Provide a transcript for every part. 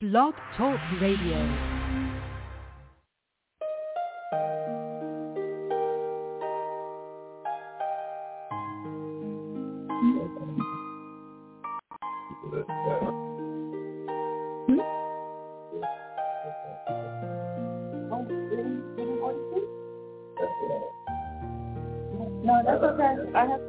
Blog Talk Radio. No, that's okay. I have.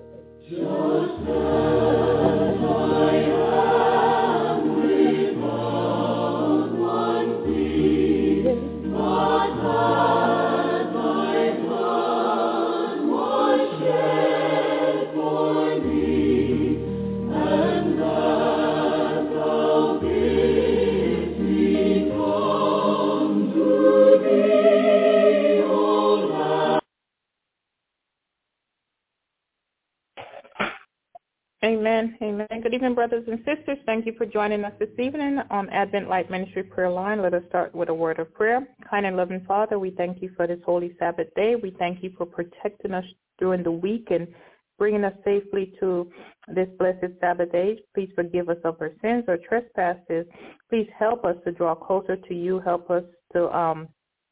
Amen. Amen. Good evening, brothers and sisters. Thank you for joining us this evening on Advent Light Ministry Prayer Line. Let us start with a word of prayer. Kind and loving Father, we thank you for this holy Sabbath day. We thank you for protecting us during the week and bringing us safely to this blessed Sabbath day. Please forgive us of our sins or trespasses. Please help us to draw closer to you. Help us to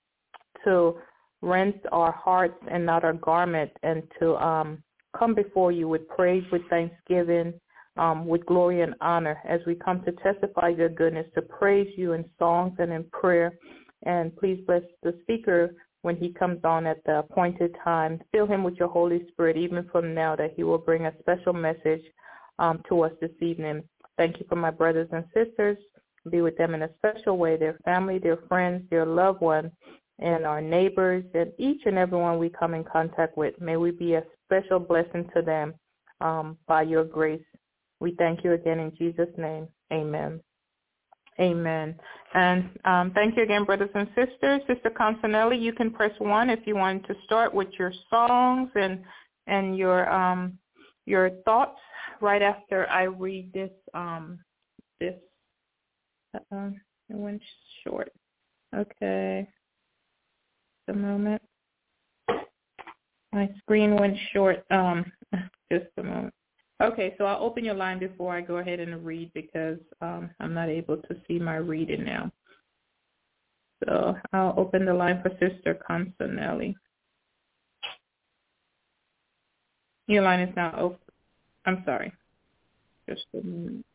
rinse our hearts and not our garment, and to come before you with praise, with thanksgiving, with glory and honor as we come to testify your goodness, to praise you in songs and in prayer. And please bless the speaker when he comes on at the appointed time. Fill him with your Holy Spirit, even from now, that he will bring a special message to us this evening. Thank you for my brothers and sisters. Be with them in a special way, their family, their friends, their loved ones, and our neighbors, and each and everyone we come in contact with. May we be a special blessing to them by your grace. We thank you again in Jesus' name. Amen. Amen. And thank you again, brothers and sisters. Sister Constanelli, you can press 1 if you want to start with your songs and your thoughts right after I read this. It went short. Okay. Just a moment. My screen went short. Just a moment. Okay, so I'll open your line before I go ahead and read, because I'm not able to see my reading now. So I'll open the line for Sister Constanelli. Your line is now open. I'm sorry. Just a minute.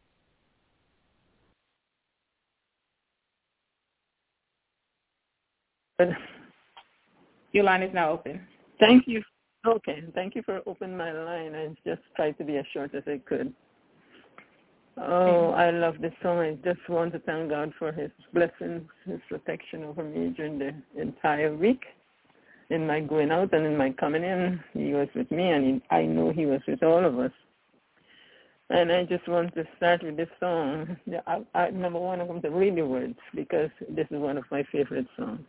Your line is now open. Thank you. Okay, thank you for opening my line. I just tried to be as short as I could. Oh, I love this song. I just want to thank God for his blessings, his protection over me during the entire week. In my going out and in my coming in, he was with me, and I know he was with all of us. And I just want to start with this song. Number one, I'm going to read the words, because this is one of my favorite songs.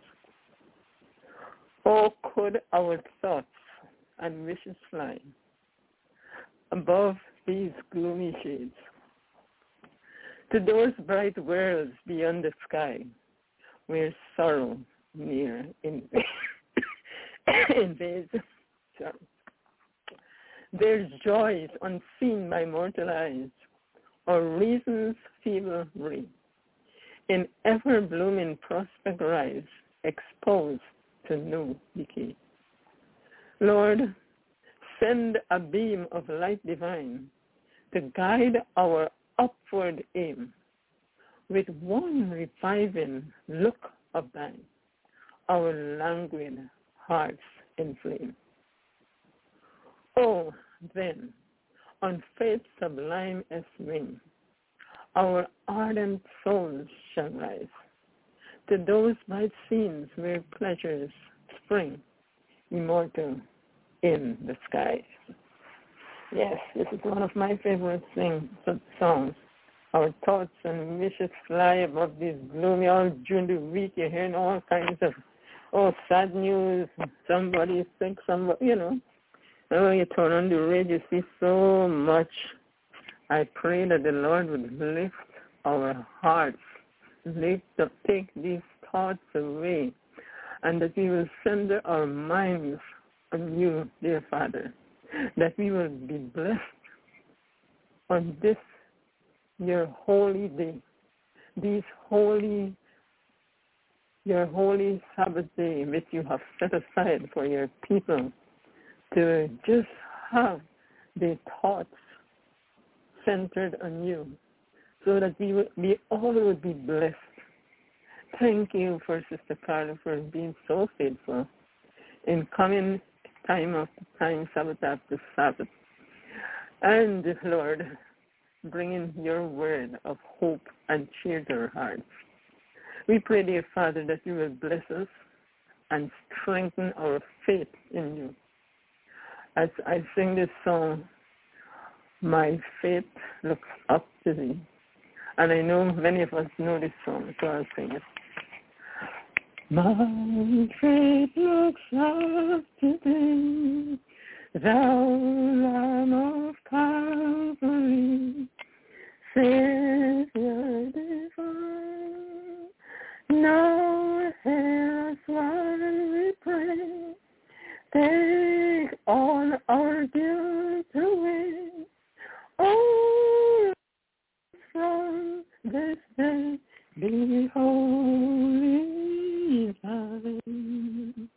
Oh, could our thoughts and wishes fly above these gloomy shades to those bright worlds beyond the sky, where sorrow near invades. There's joys unseen by mortal eyes, or reason's feeble ray, in ever-blooming prospect rise, exposed to no decay. Lord, send a beam of light divine to guide our upward aim, with one reviving look of thine, our languid hearts inflame. Oh, then, on faith's sublime as wing, our ardent souls shall rise to those bright scenes where pleasures spring, immortal in the skies. Yes, this is one of my favorite songs. Our thoughts and wishes fly above this gloomy, all during the week you're hearing all kinds of sad news. Somebody's sick, somebody, when you turn on the radio, you see so much. I pray that the Lord would lift our hearts, take these thoughts away, and that we will center our minds on you, dear Father, that we will be blessed on this your holy day, your holy Sabbath day, which you have set aside for your people to just have their thoughts centered on you, so that we all would be blessed. Thank you for Sister Carla for being so faithful in coming time after time, Sabbath after Sabbath. And, Lord, bringing your word of hope and cheer to our hearts. We pray, dear Father, that you will bless us and strengthen our faith in you. As I sing this song, my faith looks up to thee. And I know many of us know this song, so I'll sing it. My faith looks up to thee, thou Lamb of Calvary, Savior divine. Now hear us while we pray, take all our guilt away. Oh, from this day be holy thine.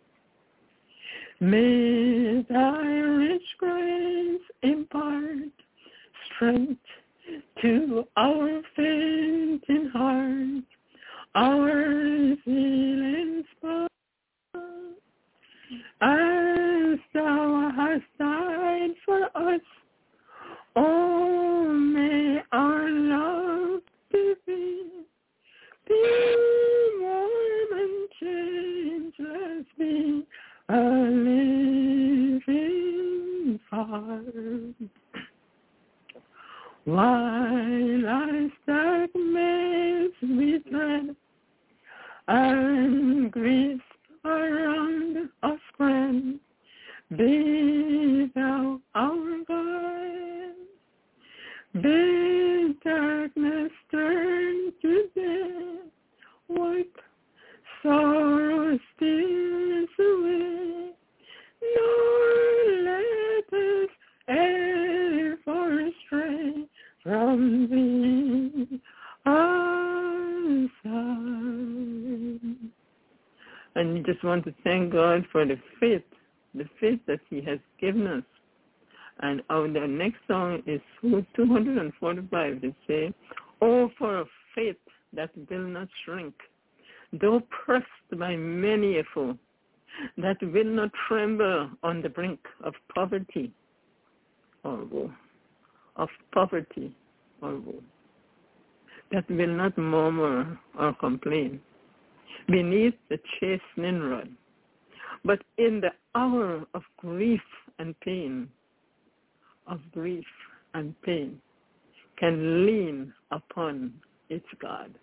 May thy rich grace impart strength to our fainting heart, our feelings spot. As thou hast died for us, oh, may our love be warm and changeless, be a living fire. While life's dark maze we tread, and grief around us spread, be thou our guide. Bid darkness turn to day, wipe sorrow's tears away, nor let us ever stray from thee, our side. And we just want to thank God for the faith that he has given us. And the next song is 245. They say, oh, for a faith that will not shrink, though pressed by many a foe, that will not tremble on the brink of poverty or woe, that will not murmur or complain beneath the chastening rod, but in the hour of grief and pain, can lean upon its God.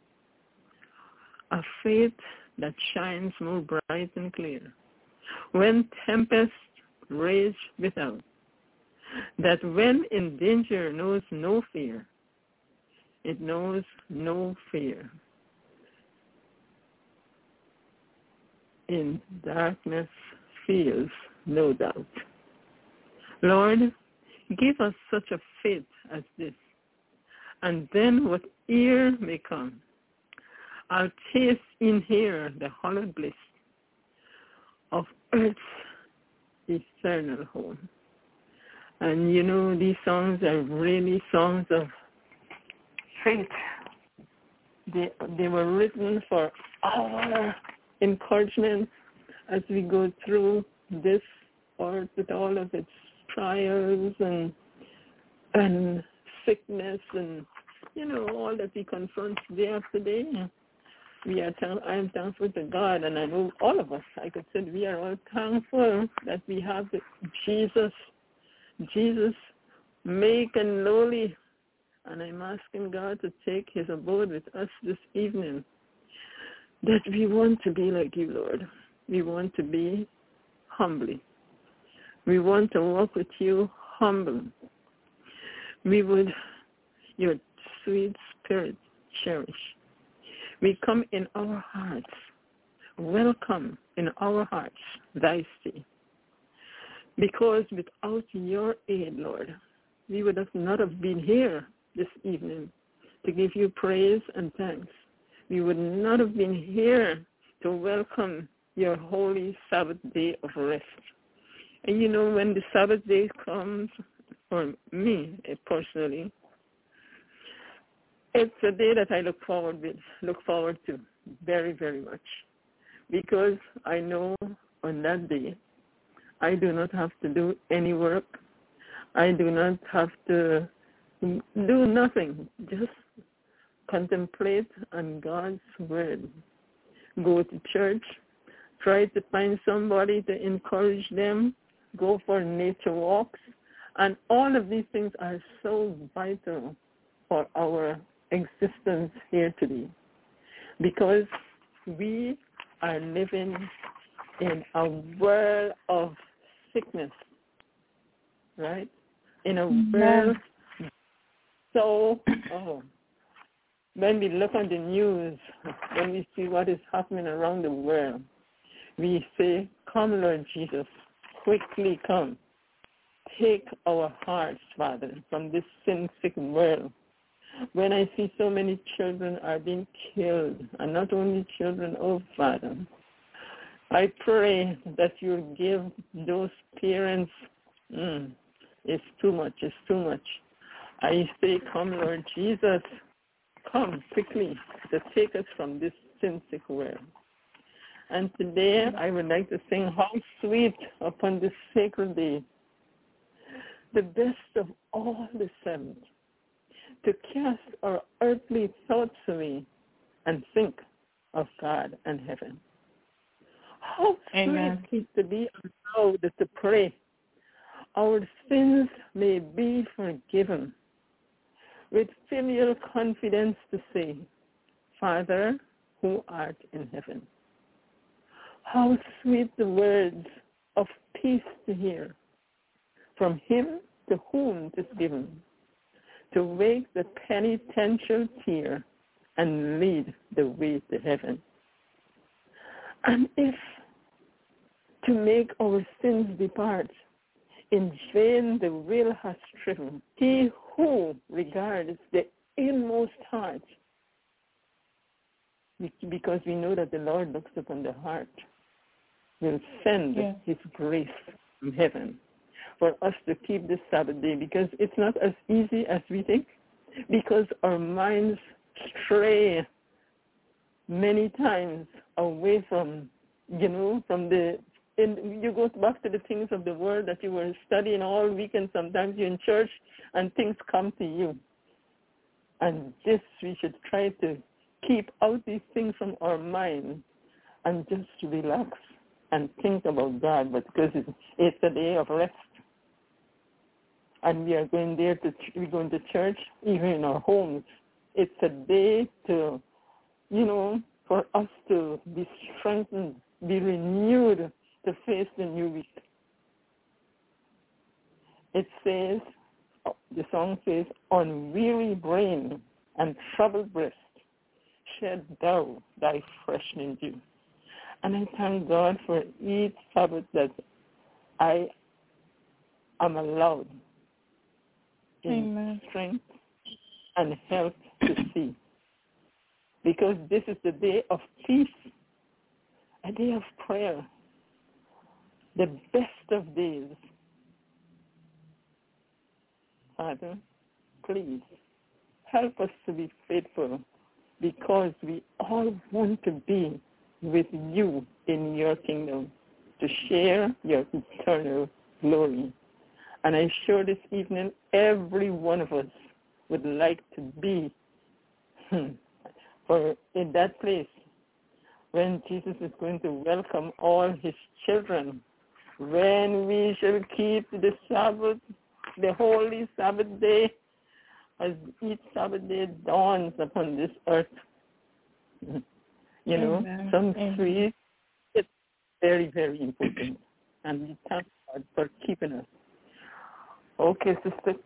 A faith that shines more bright and clear when tempests rage without, that when in danger knows no fear, it knows no fear. In darkness feels no doubt. Lord, give us such a faith as this, and then whate'er may come, I'll taste in here the hallowed bliss of earth's eternal home. And you know, these songs are really songs of faith. They were written for our encouragement as we go through this earth with all of its trials and sickness and, you know, all that we confront day after day. I am thankful to God, and I know all of us, I could say we are all thankful that we have Jesus meek and lowly, and I'm asking God to take his abode with us this evening, that we want to be like you, Lord. We want to be humbly. We want to walk with you humble. We would your sweet spirit cherish. We come in our hearts, welcome in our hearts thy stay. Because without your aid, Lord, we would not have been here this evening to give you praise and thanks. We would not have been here to welcome your holy Sabbath day of rest. And you know, when the Sabbath day comes, for me personally, it's a day that I look forward to very, very much. Because I know on that day, I do not have to do any work. I do not have to do nothing. Just contemplate on God's word. Go to church. Try to find somebody to encourage them. Go for nature walks. And all of these things are so vital for our existence here today. Because we are living in a world of sickness, right? In a world when we look at the news, when we see what is happening around the world, we say, come, Lord Jesus, quickly come. Take our hearts, Father, from this sin-sick world. When I see so many children are being killed, and not only children, oh, Father, I pray that you give those parents, it's too much. I say, come, Lord Jesus, come quickly to take us from this sin-sick world. And today I would like to sing How Sweet Upon This Sacred Day, the best of all the seventh, to cast our earthly thoughts away and think of God and heaven. How sweet is to be allowed to pray, our sins may be forgiven, with filial confidence to say, Father, who art in heaven. How sweet the words of peace to hear, from him to whom 'tis given, to wake the penitential tear and lead the way to heaven. And if to make our sins depart, in vain the will has striven, he who regards the inmost heart, because we know that the Lord looks upon the heart, will send his grace from heaven for us to keep this Sabbath day, because it's not as easy as we think, because our minds stray many times away from, from you go back to the things of the world that you were studying all week, and sometimes you're in church and things come to you. And this, we should try to keep out these things from our mind and just relax and think about God, but because it's a day of rest. And we are going we're going to church, even in our homes. It's a day to, for us to be strengthened, be renewed to face the new week. It says, the song says, on weary brain and troubled breast, shed thou thy freshening dew. And I thank God for each Sabbath that I am allowed in strength and health to see. Because this is the day of peace, a day of prayer, the best of days. Father, please help us to be faithful, because we all want to be with you in your kingdom, to share your eternal glory. And I'm sure this evening every one of us would like to be for in that place when Jesus is going to welcome all his children, when we shall keep the Sabbath, the holy Sabbath day, as each Sabbath day dawns upon this earth. Some sweet, it's very, very important. And we thank God for keeping us. Okay, sister.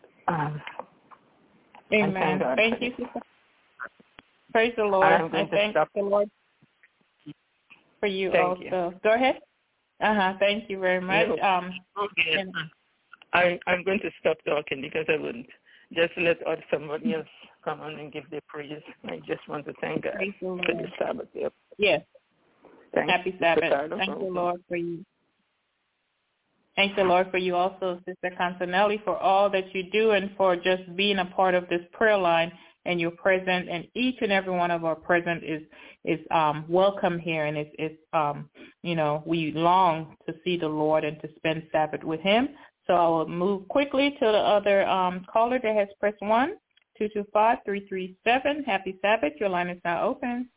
Amen. Thank you, sister. Praise the Lord. I thank the Lord for you also. You. Go ahead. Thank you very much. I'm going to stop talking because I wouldn't. just let somebody else come on and give their praise. I just want to thank God for the Sabbath day. Yes. Happy Sabbath. Thank you, Lord, for you. Thank the Lord for you also, Sister Consanelli, for all that you do and for just being a part of this prayer line and your present. And each and every one of our present is welcome here. And we long to see the Lord and to spend Sabbath with him. So I will move quickly to the other caller that has pressed 1-225-337. Happy Sabbath. Your line is now open.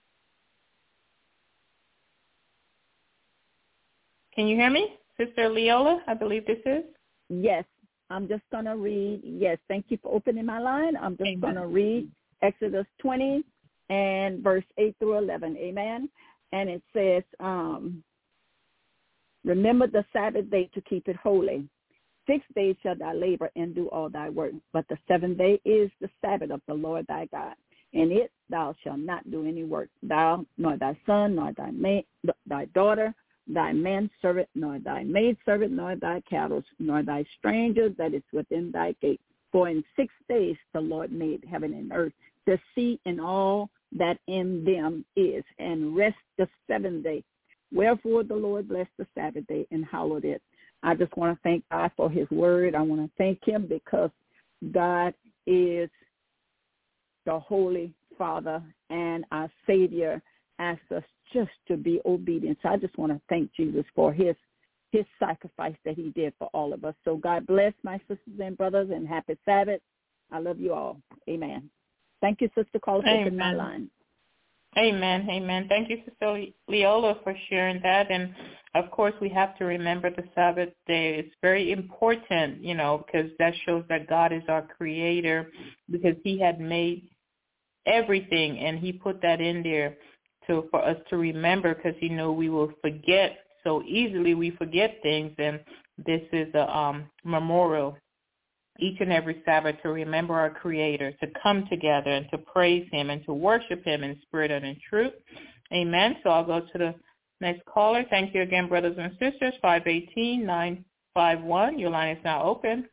Can you hear me? Sister Leola, I believe this is. Yes, I'm just going to read. Yes, thank you for opening my line. I'm just going to read Exodus 20 and verse 8 through 11. Amen. And it says, remember the Sabbath day to keep it holy. 6 days shall thou labor and do all thy work. But the 7th day is the Sabbath of the Lord thy God. In it thou shalt not do any work, thou, nor thy son, nor thy daughter, thy manservant, nor thy maidservant, nor thy cattle, nor thy stranger that is within thy gate. For in 6 days the Lord made heaven and earth, the sea and all that in them is, and rest the 7th day. Wherefore the Lord blessed the Sabbath day and hallowed it. I just want to thank God for his word. I want to thank him because God is the Holy Father and our Savior asks us just to be obedient. So I just want to thank Jesus for his sacrifice that he did for all of us. So God bless my sisters and brothers, and happy Sabbath. I love you all. Amen. Thank you, Sister Caller, for opening my line. Amen. Amen. Thank you, Sister Leola, for sharing that. And, of course, we have to remember the Sabbath day. It's very important, because that shows that God is our creator, because he had made everything, and he put that in there for us to remember, because he knew we will forget so easily. We forget things, and this is a memorial each and every Sabbath to remember our Creator, to come together and to praise him and to worship him in spirit and in truth. Amen. So I'll go to the next caller. Thank you again, brothers and sisters. 518-951. Your line is now open.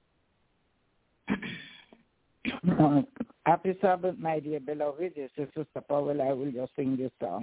Happy Sabbath, my dear beloved. This is Sister Powell. I will just sing this song.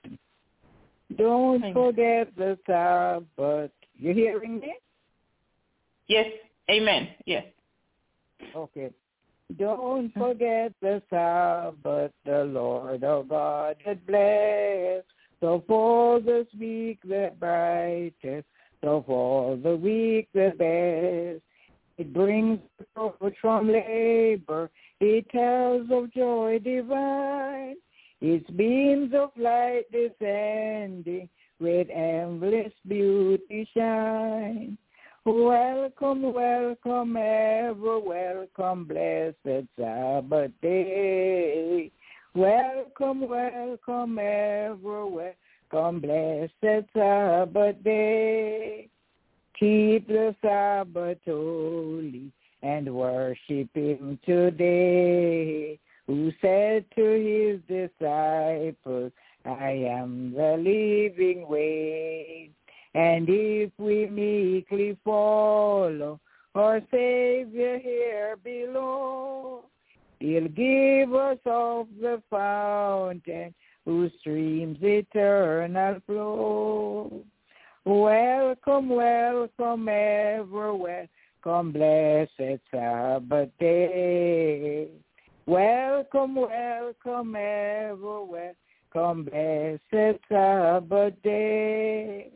Don't forget the Sabbath. You hearing me? Yes. Amen. Yes. Okay. Don't forget the Sabbath, the Lord our God had blessed. So for this week the brightest, so for the week the best. It brings comfort from labor. It tells of joy divine. Its beams of light descending with endless beauty shine. Welcome, welcome, ever welcome, blessed Sabbath day. Welcome, welcome, ever welcome, blessed Sabbath day. Keep the Sabbath holy and worship him today, who said to his disciples, I am the living way. And if we meekly follow our Savior here below, he'll give us of the fountain whose streams eternal flow. Welcome, welcome, ever welcome, blessed Sabbath day. Welcome, welcome, ever welcome, blessed Sabbath day.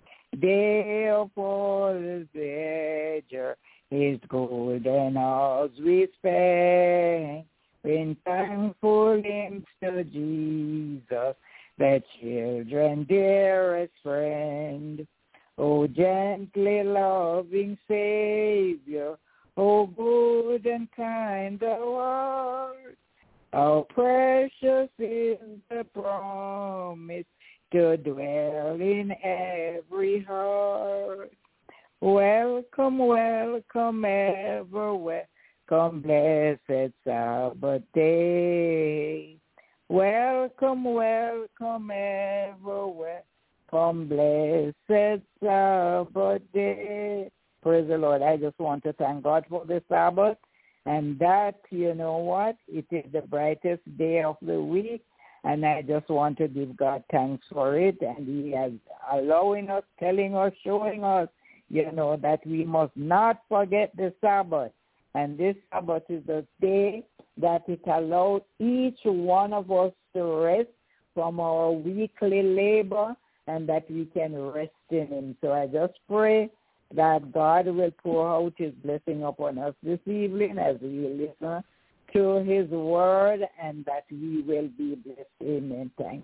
Day of all his pleasure, his golden hours we spend, in thankful hymns to Jesus, the children dearest friend. O gently loving Savior, O good and kind thou art, how precious is the promise to dwell in every heart. Welcome, welcome, ever welcome, blessed Sabbath day. Welcome, welcome, ever welcome, blessed Sabbath day. Praise the Lord. I just want to thank God for this Sabbath. And that, you know what, it is the brightest day of the week, and I just want to give God thanks for it. And he is allowing us, telling us, showing us, you know, that we must not forget the Sabbath. And this Sabbath is the day that it allows each one of us to rest from our weekly labor, and that we can rest in him. So I just pray that God will pour out his blessing upon us this evening as we listen to his word, and that we will be blessed. Amen. Thanks.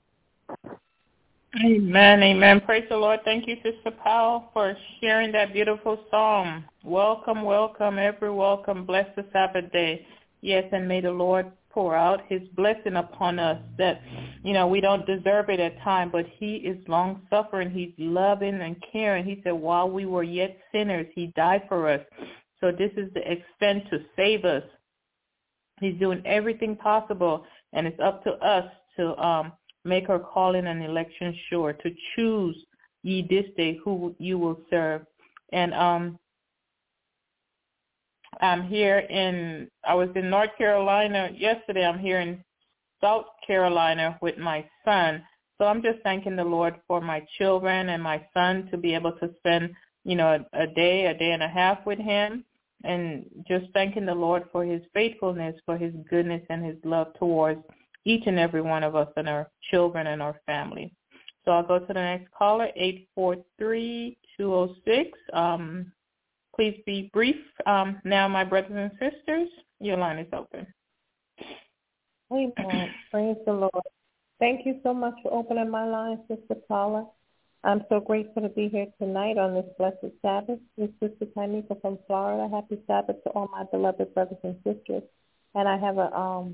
Amen, amen. Praise the Lord. Thank you, Sister Powell, for sharing that beautiful psalm. Welcome, welcome, every welcome. Bless the Sabbath day. Yes, and may the Lord pour out his blessing upon us that, you know, we don't deserve it at times, but he is long-suffering. He's loving and caring. He said while we were yet sinners, he died for us. So this is the extent to save us. He's doing everything possible, and it's up to us to make our calling and election sure, to choose ye this day who you will serve. And I was in North Carolina yesterday. I'm here in South Carolina with my son. So I'm just thanking the Lord for my children and my son to be able to spend, you know, a day and a half with him, and just thanking the Lord for his faithfulness, for his goodness and his love towards each and every one of us and our children and our family. So I'll go to the next caller, 843-206. Please be brief. Now, my brothers and sisters, your line is open. Amen. Praise the Lord. Thank you so much for opening my line, Sister Paula. I'm so grateful to be here tonight on this blessed Sabbath. This is Sister Tanika from Florida. Happy Sabbath to all my beloved brothers and sisters. And I have a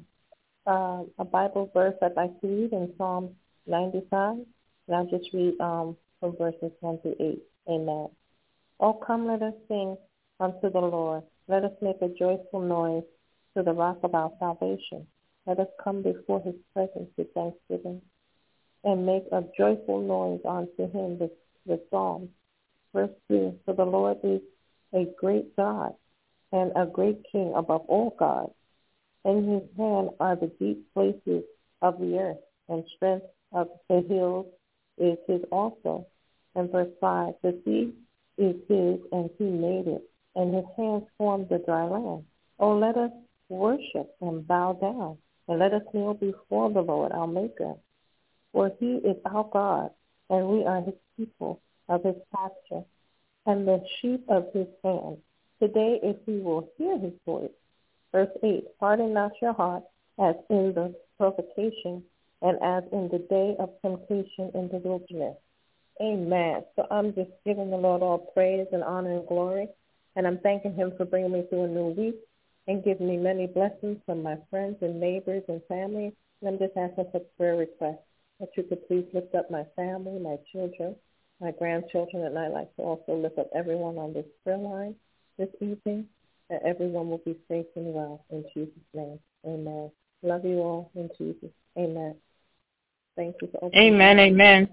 Bible verse I'd like to read in Psalm 95. And I'll just read from verses 1 to 8. Amen. Oh, come, let us sing unto the Lord. Let us make a joyful noise to the rock of our salvation. Let us come before his presence with thanksgiving and make a joyful noise unto him with psalms. Verse 3, for the Lord is a great God and a great King above all gods. In his hand are the deep places of the earth, and strength of the hills is his also. And verse 5, the sea is his, and he made it, and his hands formed the dry land. Oh, let us worship and bow down, and let us kneel before the Lord our Maker. For he is our God, and we are his people of his pasture, and the sheep of his hand. Today, if we will hear his voice. Verse 8, harden not your heart as in the provocation, and as in the day of temptation in the wilderness. Amen. So I'm just giving the Lord all praise and honor and glory, and I'm thanking him for bringing me through a new week and giving me many blessings from my friends and neighbors and family. And I'm just asking for prayer requests, that you could please lift up my family, my children, my grandchildren, and I'd like to also lift up everyone on this prayer line this evening, that everyone will be safe and well in Jesus' name. Amen. Love you all in Jesus. Amen. Thank you for opening. Amen, amen.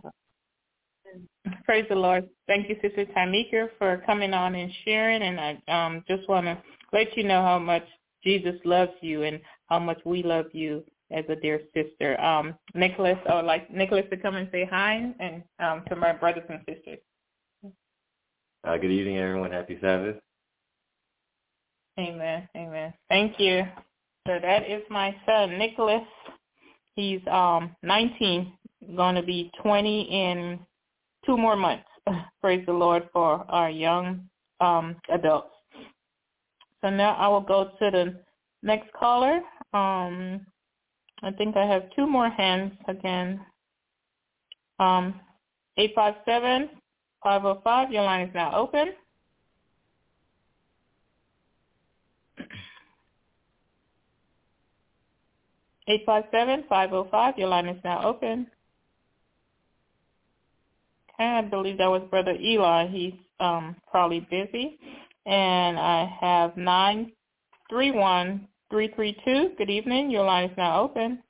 Praise the Lord. Thank you, Sister Tamika, for coming on and sharing. And I just want to let you know how much Jesus loves you and how much we love you as a dear sister. Nicholas, I would like Nicholas to come and say hi and to my brothers and sisters. Good evening, everyone. Happy Sabbath. Amen, amen. Thank you. So that is my son, Nicholas. He's 19, going to be 20 in 2 more months. Praise the Lord for our young adults. So now I will go to the next caller. I think I have 2 more hands again. 857-505, your line is now open. 857-505, your line is now open. Okay, I believe that was Brother Eli. He's probably busy. And I have 931-332. Good evening. Your line is now open.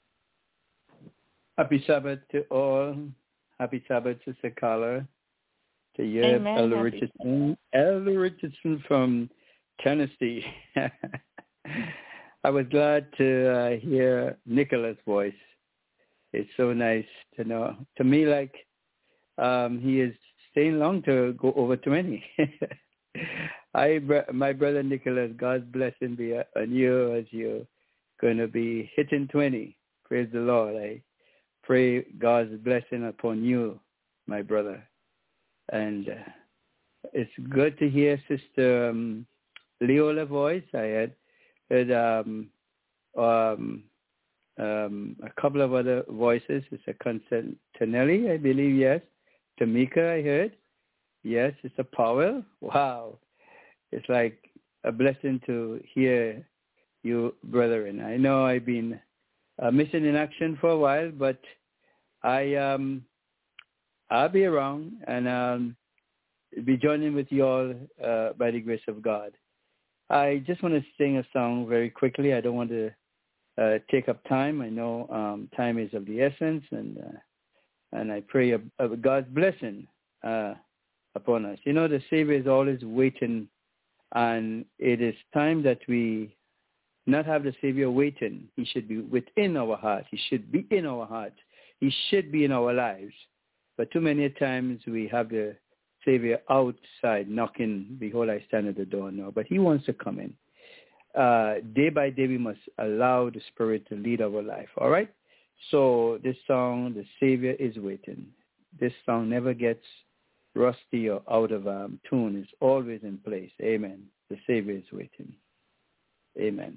Happy Sabbath to all. Happy Sabbath, Sister Carla. To you, Elder Richardson. Elder Richardson from Tennessee. I was glad to hear Nicola's voice. It's so nice to know. To me, like he is staying long to go over 20. My brother Nicholas, God's blessing be on you as you're going to be hitting 20. Praise the Lord. I pray God's blessing upon you, my brother. And it's good to hear Sister Leola's voice. I had heard a couple of other voices. It's a Constantinelli, I believe, yes. Tamika, I heard. Yes, it's a Powell. Wow. It's like a blessing to hear you, brethren. I know I've been missing in action for a while, but I'll be around and be joining with you all by the grace of God. I just want to sing a song very quickly. I don't want to take up time. I know time is of the essence, and I pray God's blessing upon us. You know, the Savior is always waiting, and it is time that we not have the Savior waiting. He should be within our heart. He should be in our heart. He should be in our lives. But too many times we have the Savior outside knocking, behold, I stand at the door now. But he wants to come in. Day by day, we must allow the Spirit to lead our life. All right? So this song, The Savior is Waiting. This song never gets rusty or out of tune. It's always in place. Amen. The Savior is waiting. Amen.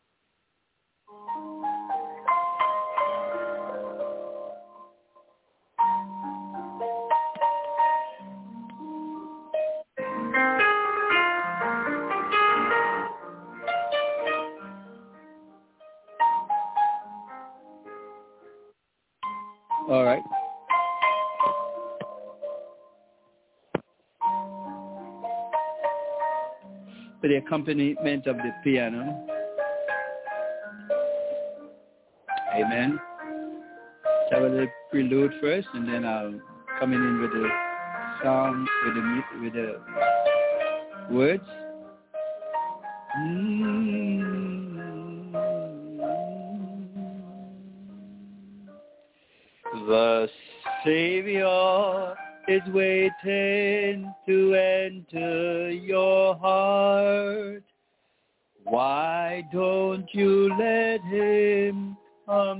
All right. For the accompaniment of the piano. Amen. Let's have a little prelude first, and then I'll come in with the song, with the words. The Savior is waiting to enter your heart. Why don't you let him come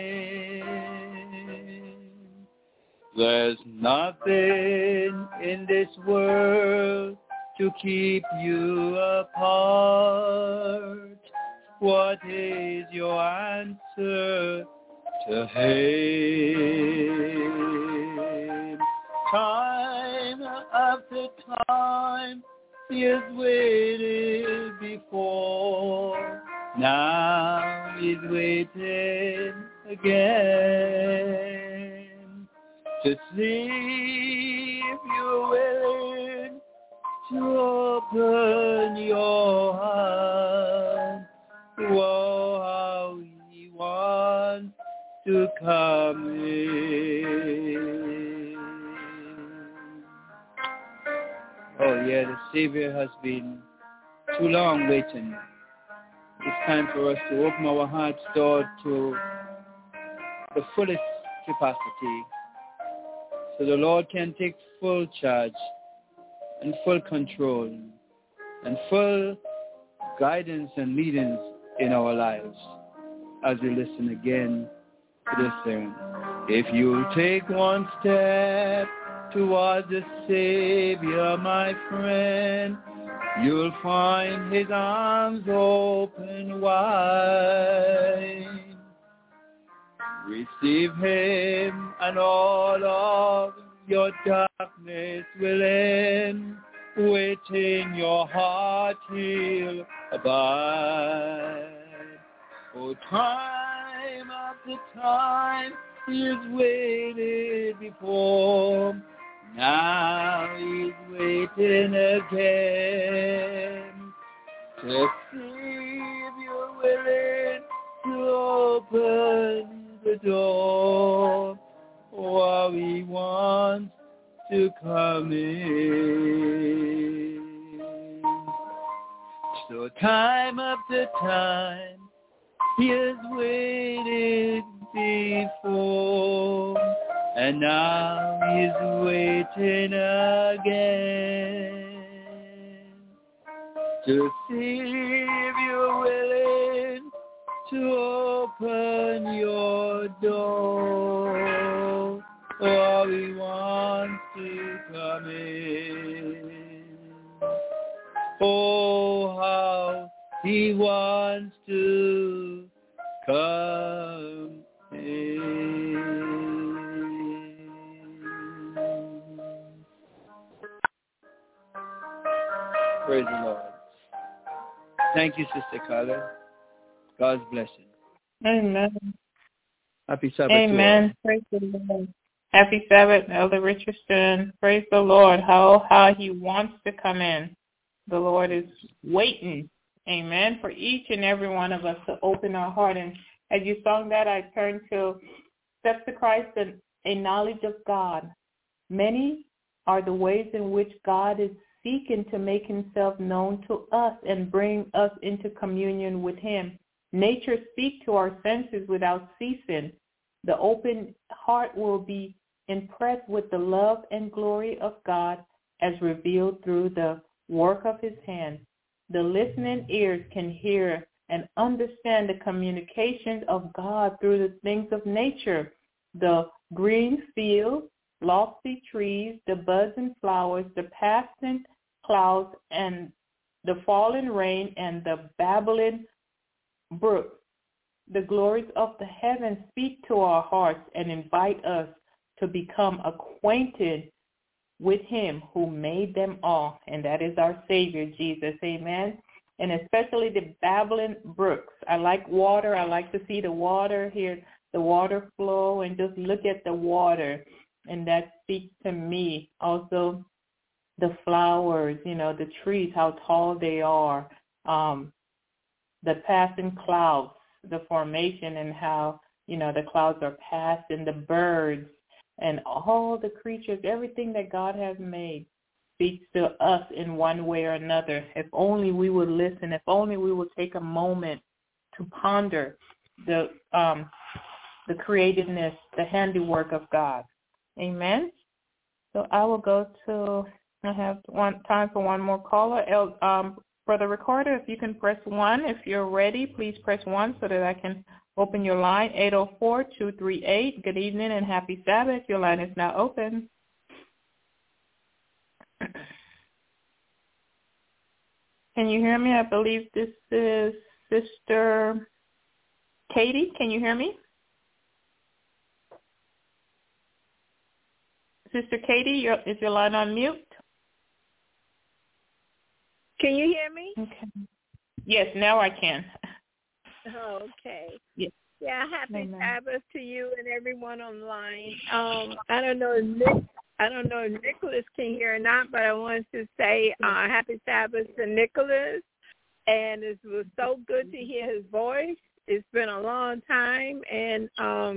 in? There's nothing in this world to keep you apart. What is your answer to him? Time after time he has waited before. Now he's waiting again to see if you're willing to open your heart. Whoa, how he wants to come in. Oh yeah, the Savior has been too long waiting. It's time for us to open our hearts door to the fullest capacity so the Lord can take full charge and full control and full guidance and leadings in our lives as we listen again to this song. If you take one step towards the Savior, my friend, you'll find his arms open wide. Receive him and all of your darkness will end. Within your heart he'll abide. Oh, time after time he has waited before. Now he's waiting again to see if you're willing to open the door. Oh, he wants to come in. So time after time, he has waited before, and now he's waiting again to see if you're willing to open your door. Oh, he wants to come in. Oh, how he wants to come in. Praise the Lord. Thank you, Sister Carla. God's blessing. Amen. Happy Sabbath. Amen. Praise the Lord. Happy Sabbath, Elder Richardson. Praise the Lord. How he wants to come in. The Lord is waiting, amen, for each and every one of us to open our heart. And as you sung that, I turned to Steps to Christ and a knowledge of God. Many are the ways in which God is seeking to make himself known to us and bring us into communion with him. Nature speaks to our senses without ceasing. The open heart will be impressed with the love and glory of God as revealed through the work of his hand. The listening ears can hear and understand the communications of God through the things of nature, the green fields, lofty trees, the buds and flowers, the passing clouds, and the falling rain, and the babbling brook. The glories of the heavens speak to our hearts and invite us to become acquainted with him who made them all, and that is our Savior, Jesus. Amen. And especially the babbling brooks. I like water. I like to see the water, hear the water flow, and just look at the water, and that speaks to me. Also, the flowers, the trees, how tall they are, the passing clouds, the formation and how, the clouds are passing, the birds, and all the creatures, everything that God has made speaks to us in one way or another. If only we would listen, if only we would take a moment to ponder the creativeness, the handiwork of God. Amen. So I will go to, I have time for one more caller. For the recorder, if you can press 1. If you're ready, please press 1 so that I can open your line, 804-238. Good evening and happy Sabbath. Your line is now open. Can you hear me? I believe this is Sister Katie. Can you hear me? Sister Katie, is your line on mute? Can you hear me? Okay. Yes, now I can. Oh, okay. Yes. Yeah, happy Amen. Sabbath to you and everyone online. I don't know if Nicholas can hear or not, but I wanted to say happy Sabbath to Nicholas. And it was so good to hear his voice. It's been a long time, and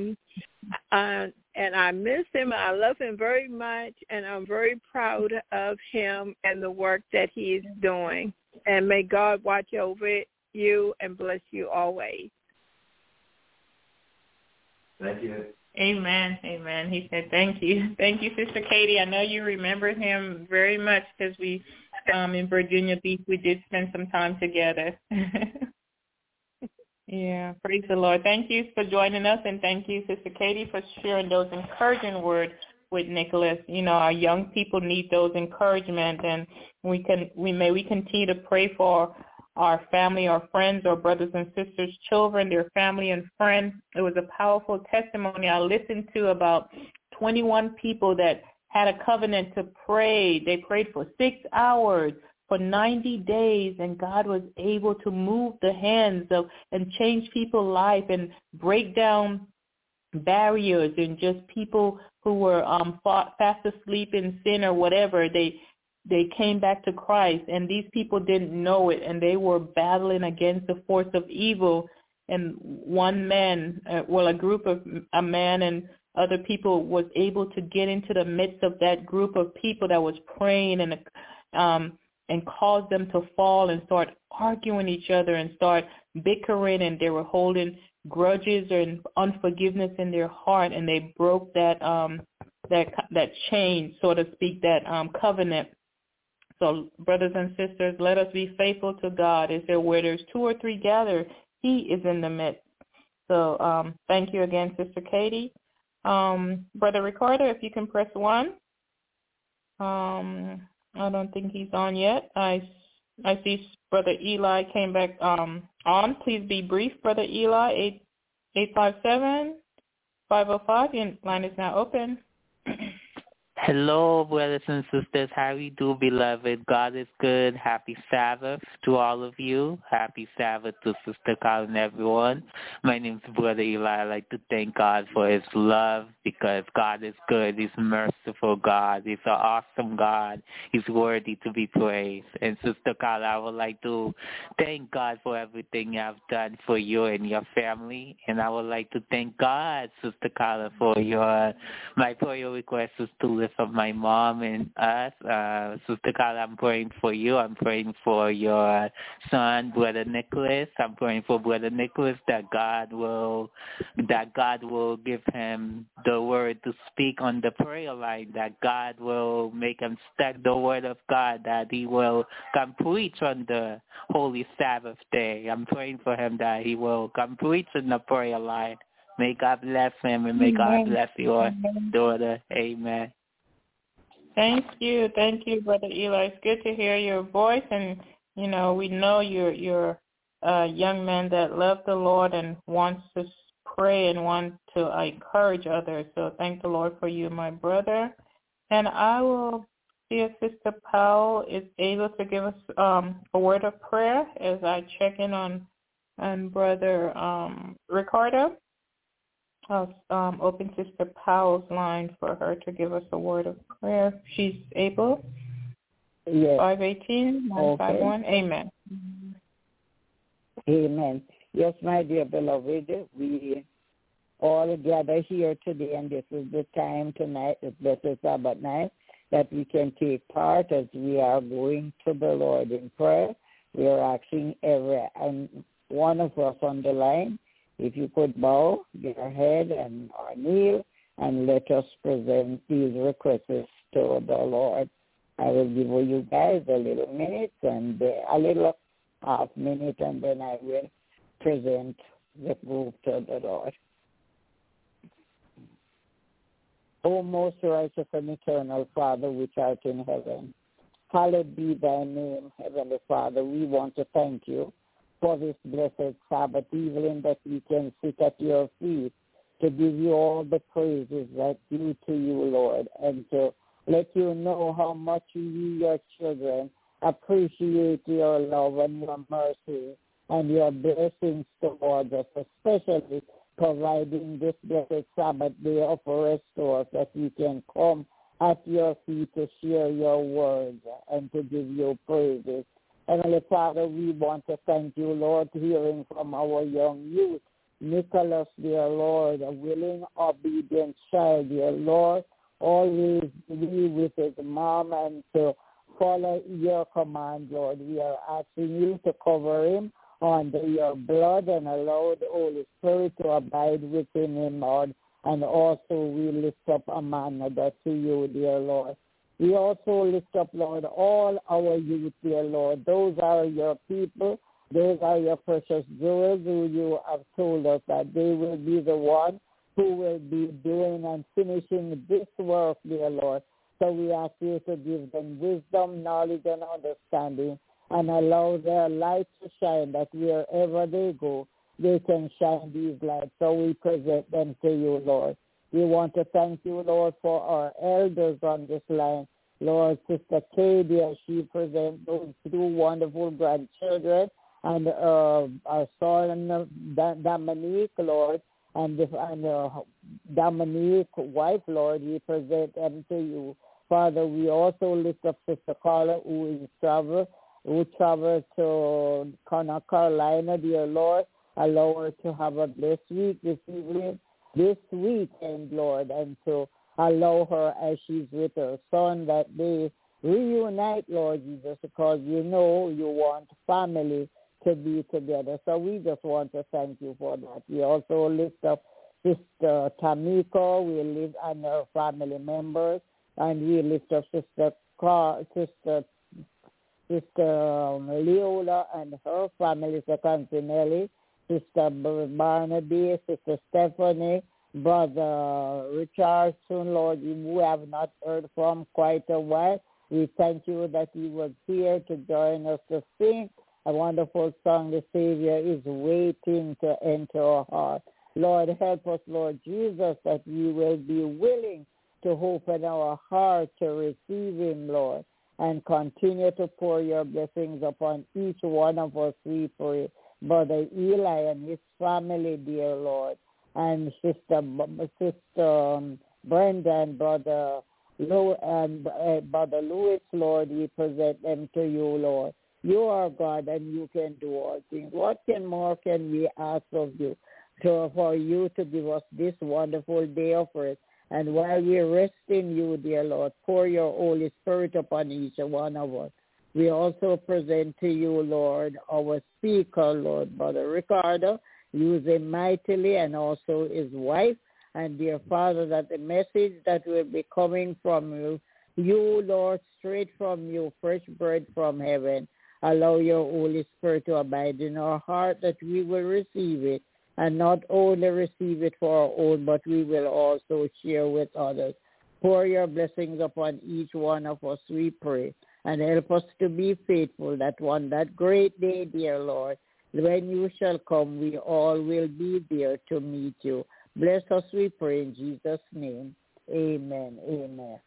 I miss him. I love him very much, and I'm very proud of him and the work that he is doing. And may God watch over you and bless you always. Thank you. Amen. Amen. He said, thank you. Thank you, Sister Katie. I know you remember him very much because we, in Virginia Beach, we did spend some time together. Yeah, praise the Lord. Thank you for joining us, and thank you, Sister Katie, for sharing those encouraging words with Nicholas. Our young people need those encouragement, and we continue to pray for our family, our friends, our brothers and sisters, children, their family and friends. It was a powerful testimony I listened to about 21 people that had a covenant to pray. They prayed for 6 hours for 90 days, and God was able to move the hands and change people's life and break down barriers, and just people who were fast asleep in sin or whatever, they came back to Christ, and these people didn't know it, and they were battling against the force of evil. And one man, a group of a man and other people was able to get into the midst of that group of people that was praying, caused them to fall and start arguing each other and start bickering, and they were holding grudges and unforgiveness in their heart, and they broke that that chain, so to speak, that covenant. So, brothers and sisters, let us be faithful to God. Is there where there's 2 or 3 gathered, He is in the midst. So, thank you again, Sister Katie. Brother Ricardo, if you can press 1. I don't think he's on yet. I see Brother Eli came back on. Please be brief, Brother Eli. 857-505. Your line is now open. Hello, brothers and sisters. How you do, beloved? God is good. Happy Sabbath to all of you. Happy Sabbath to Sister Colin and everyone. My name is Brother Eli. I'd like to thank God for his love because God is good. He's merciful God. He's an awesome God. He's worthy to be praised. And Sister Colin, I would like to thank God for everything you have done for you and your family. And I would like to thank God, Sister Colin, for my prayer request is to live of my mom and us. Sister Carla, I'm praying for you. I'm praying for your son, Brother Nicholas. I'm praying for Brother Nicholas that God will give him the word to speak on the prayer line, that God will make him study the word of God, that he will come preach on the Holy Sabbath day. I'm praying for him that he will come preach on the prayer line. May God bless him and may God bless your daughter. Amen. Thank you, Brother Eli. It's good to hear your voice, and we know you're a young man that loves the Lord and wants to pray and wants to encourage others. So thank the Lord for you, my brother. And I will see if Sister Powell is able to give us a word of prayer as I check in on Brother Ricardo. I'll open Sister Powell's line for her to give us a word of prayer if she's able. Yes. 518-951. Okay. Amen. Amen. Yes, my dear beloved, we all gather here today, and this is the time tonight, this is Sabbath night, that we can take part as we are going to the Lord in prayer. We are asking every one of us on the line, if you could bow your head and or kneel, and let us present these requests to the Lord. I will give you guys a little minute and a little half minute, and then I will present the group to the Lord. O most righteous and eternal Father, which art in heaven, hallowed be thy name, Heavenly Father. We want to thank you for this blessed Sabbath evening that we can sit at your feet to give you all the praises that due to you, Lord, and to let you know how much we, your children, appreciate your love and your mercy and your blessings towards us, especially providing this blessed Sabbath day of rest to us, that we can come at your feet to share your words and to give you praises. Heavenly Father, we want to thank you, Lord, hearing from our young youth, Nicholas, dear Lord, a willing, obedient child, dear Lord, always be with his mom and to follow your command, Lord. We are asking you to cover him under your blood and allow the Holy Spirit to abide within him, Lord. And also we lift up Amanda to you, dear Lord. We also lift up, Lord, all our youth, dear Lord. Those are your people. Those are your precious jewels who you have told us that they will be the one who will be doing and finishing this work, dear Lord. So we ask you to give them wisdom, knowledge, and understanding, and allow their light to shine, that wherever they go, they can shine these lights. So we present them to you, Lord. We want to thank you, Lord, for our elders on this line. Lord, Sister Katie, as she presents those two wonderful grandchildren, and our son Dominique, Lord, and Dominique's wife, Lord, we present them to you. Father, we also lift up Sister Carla, who traveled to North Carolina, dear Lord. Allow her to have a blessed week this weekend, Lord, and to allow her as she's with her son that they reunite, Lord Jesus, because you know you want family to be together. So we just want to thank you for that. We also lift up Sister Tamiko. We lift on her family members, and we lift up Sister Leola and her family, Sister Cantinelli, Sister Barnaby, Sister Stephanie, Brother Richardson, Lord, who have not heard from quite a while. We thank you that you were here to join us to sing a wonderful song, The Savior is Waiting to Enter Our Heart. Lord, help us, Lord Jesus, that we will be willing to open our heart to receive him, Lord, and continue to pour your blessings upon each one of us, we pray. Brother Eli and his family, dear Lord, and Sister Brenda and Brother Louis, Lord, we present them to you, Lord. You are God and you can do all things. What more can we ask of you? For you to give us this wonderful day of rest. And while we rest in you, dear Lord, pour your Holy Spirit upon each one of us. We also present to you, Lord, our speaker, Lord, Brother Ricardo. Use him mightily, and also his wife. And dear Father, that the message that will be coming from you, Lord, straight from you, fresh bread from heaven. Allow your Holy Spirit to abide in our heart, that we will receive it, and not only receive it for our own, but we will also share with others. Pour your blessings upon each one of us, we pray, and help us to be faithful, that on that great day, dear Lord, when you shall come, we all will be there to meet you. Bless us, we pray, in Jesus' name. Amen. Amen.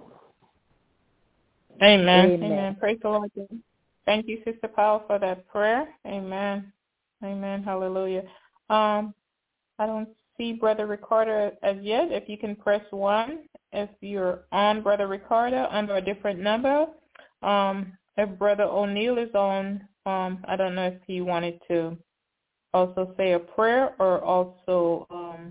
Amen. Amen. Praise the Lord. Thank you, Sister Powell, for that prayer. Amen. Amen. Hallelujah. I don't see Brother Ricardo as yet. If you can press 1 if you're on, Brother Ricardo, under a different number. If Brother O'Neill is on, I don't know if he wanted to also say a prayer or also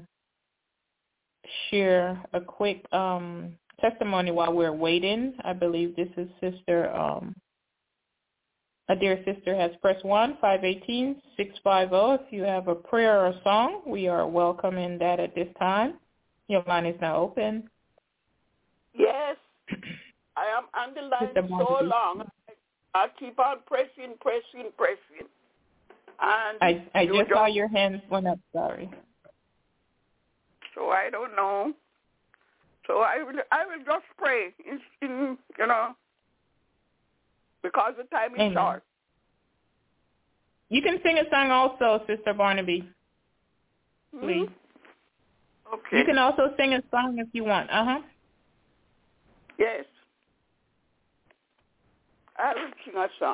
share a quick testimony while we're waiting. I believe this is Sister, a dear sister has pressed 1, 518-650. If you have a prayer or a song, we are welcoming that at this time. Your line is now open. Yes, I am on the line so long. I keep on pressing. And I just saw your hands went up, sorry. So I don't know. So I will just pray, in because the time is short. You can sing a song also, Sister Barnaby, please. Okay. You can also sing a song if you want. Yes. I will sing a song.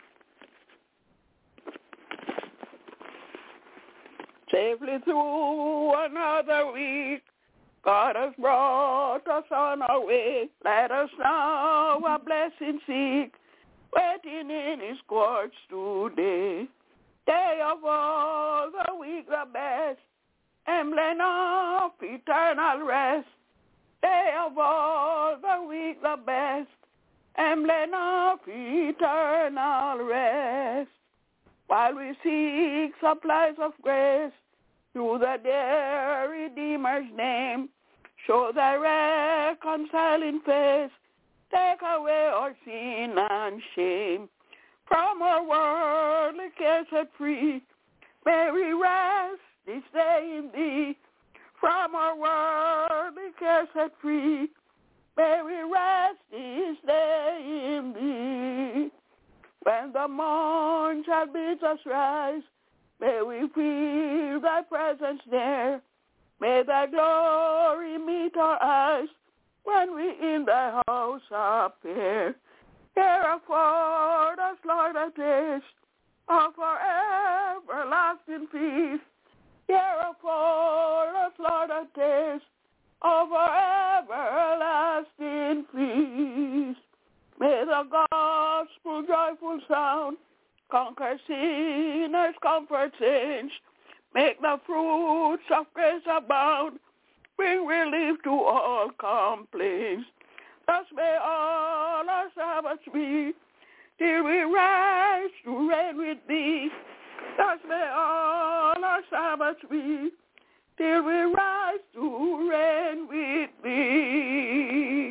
Safely through another week, God has brought us on our way. Let us now a blessing seek, waiting in his courts today. Day of all the week the best, emblem of eternal rest. Day of all the week the best, emblem of eternal rest. While we seek supplies of grace through the dear Redeemer's name, show thy reconciling face, take away our sin and shame. From our worldly cares set free, may we rest this day in thee. From our worldly cares set free, may we rest this day in thee. When the morn shall bid us rise, may we feel thy presence near. May thy glory meet our eyes when we in thy house appear. Here afford us, Lord, a taste of our everlasting peace. Here afford us, Lord, a taste of our everlasting peace. May the gospel joyful sound conquer sinners, comfort saints, make the fruits of grace abound, bring relief to all complaints. Thus may all our Sabbaths be, till we rise to reign with thee. Thus may all our Sabbaths be, till we rise to reign with thee.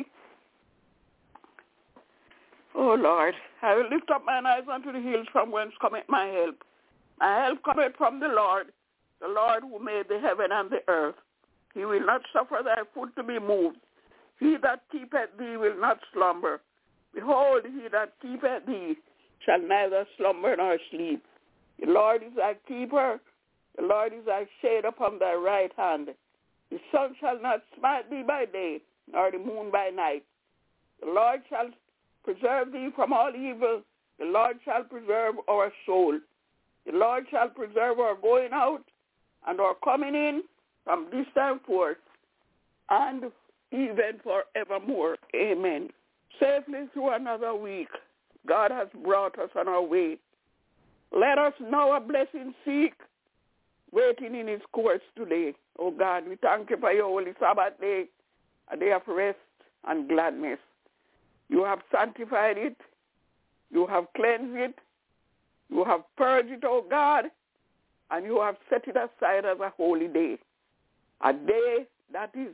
O Lord, I will lift up mine eyes unto the hills, from whence cometh my help. My help cometh from the Lord who made the heaven and the earth. He will not suffer thy foot to be moved. He that keepeth thee will not slumber. Behold, he that keepeth thee shall neither slumber nor sleep. The Lord is thy keeper. The Lord is thy shade upon thy right hand. The sun shall not smite thee by day, nor the moon by night. The Lord shall preserve thee from all evil. The Lord shall preserve our soul. The Lord shall preserve our going out and our coming in from this time forth and even forevermore. Amen. Safely through another week, God has brought us on our way. Let us now a blessing seek, waiting in his courts today. Oh God, we thank you for your holy Sabbath day, a day of rest and gladness. You have sanctified it. You have cleansed it. You have purged it, oh God, and you have set it aside as a holy day, a day that is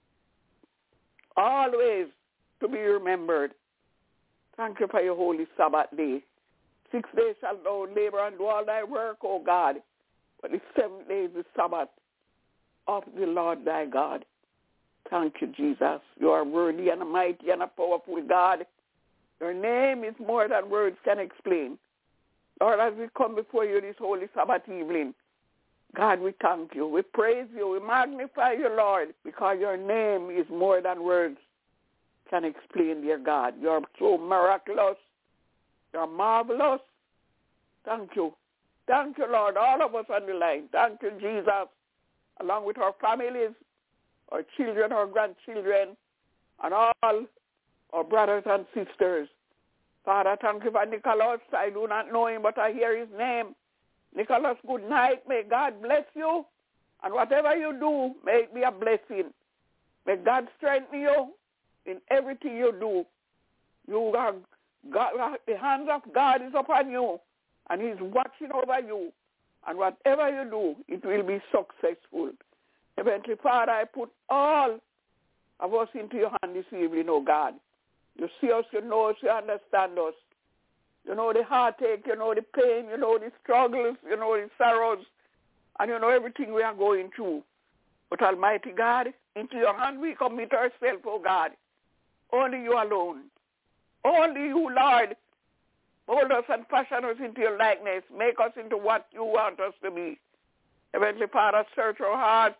always to be remembered. Thank you for your holy Sabbath day. 6 days shalt thou labor and do all thy work, O God, but the 7th day is the Sabbath of the Lord thy God. Thank you, Jesus. You are worthy and a mighty and a powerful God. Your name is more than words can explain. Lord, as we come before you this holy Sabbath evening, God, we thank you. We praise you. We magnify you, Lord, because your name is more than words can explain, dear God. You're so miraculous. You're marvelous. Thank you. Thank you, Lord, all of us on the line. Thank you, Jesus, along with our families, our children, our grandchildren, and all our brothers and sisters. Father, thank you for Nicholas. I do not know him, but I hear his name. Nicholas, good night. May God bless you. And whatever you do, may it be a blessing. May God strengthen you in everything you do. You are God, the hand of God is upon you, and he's watching over you. And whatever you do, it will be successful. Heavenly Father, I put all of us into your hand this evening, oh God. You see us, you know us, you understand us. You know the heartache, you know the pain, you know the struggles, you know the sorrows, and you know everything we are going through. But Almighty God, into your hand we commit ourselves, oh God. Only you alone. Only you, Lord. Mold us and fashion us into your likeness. Make us into what you want us to be. Heavenly Father, search our hearts.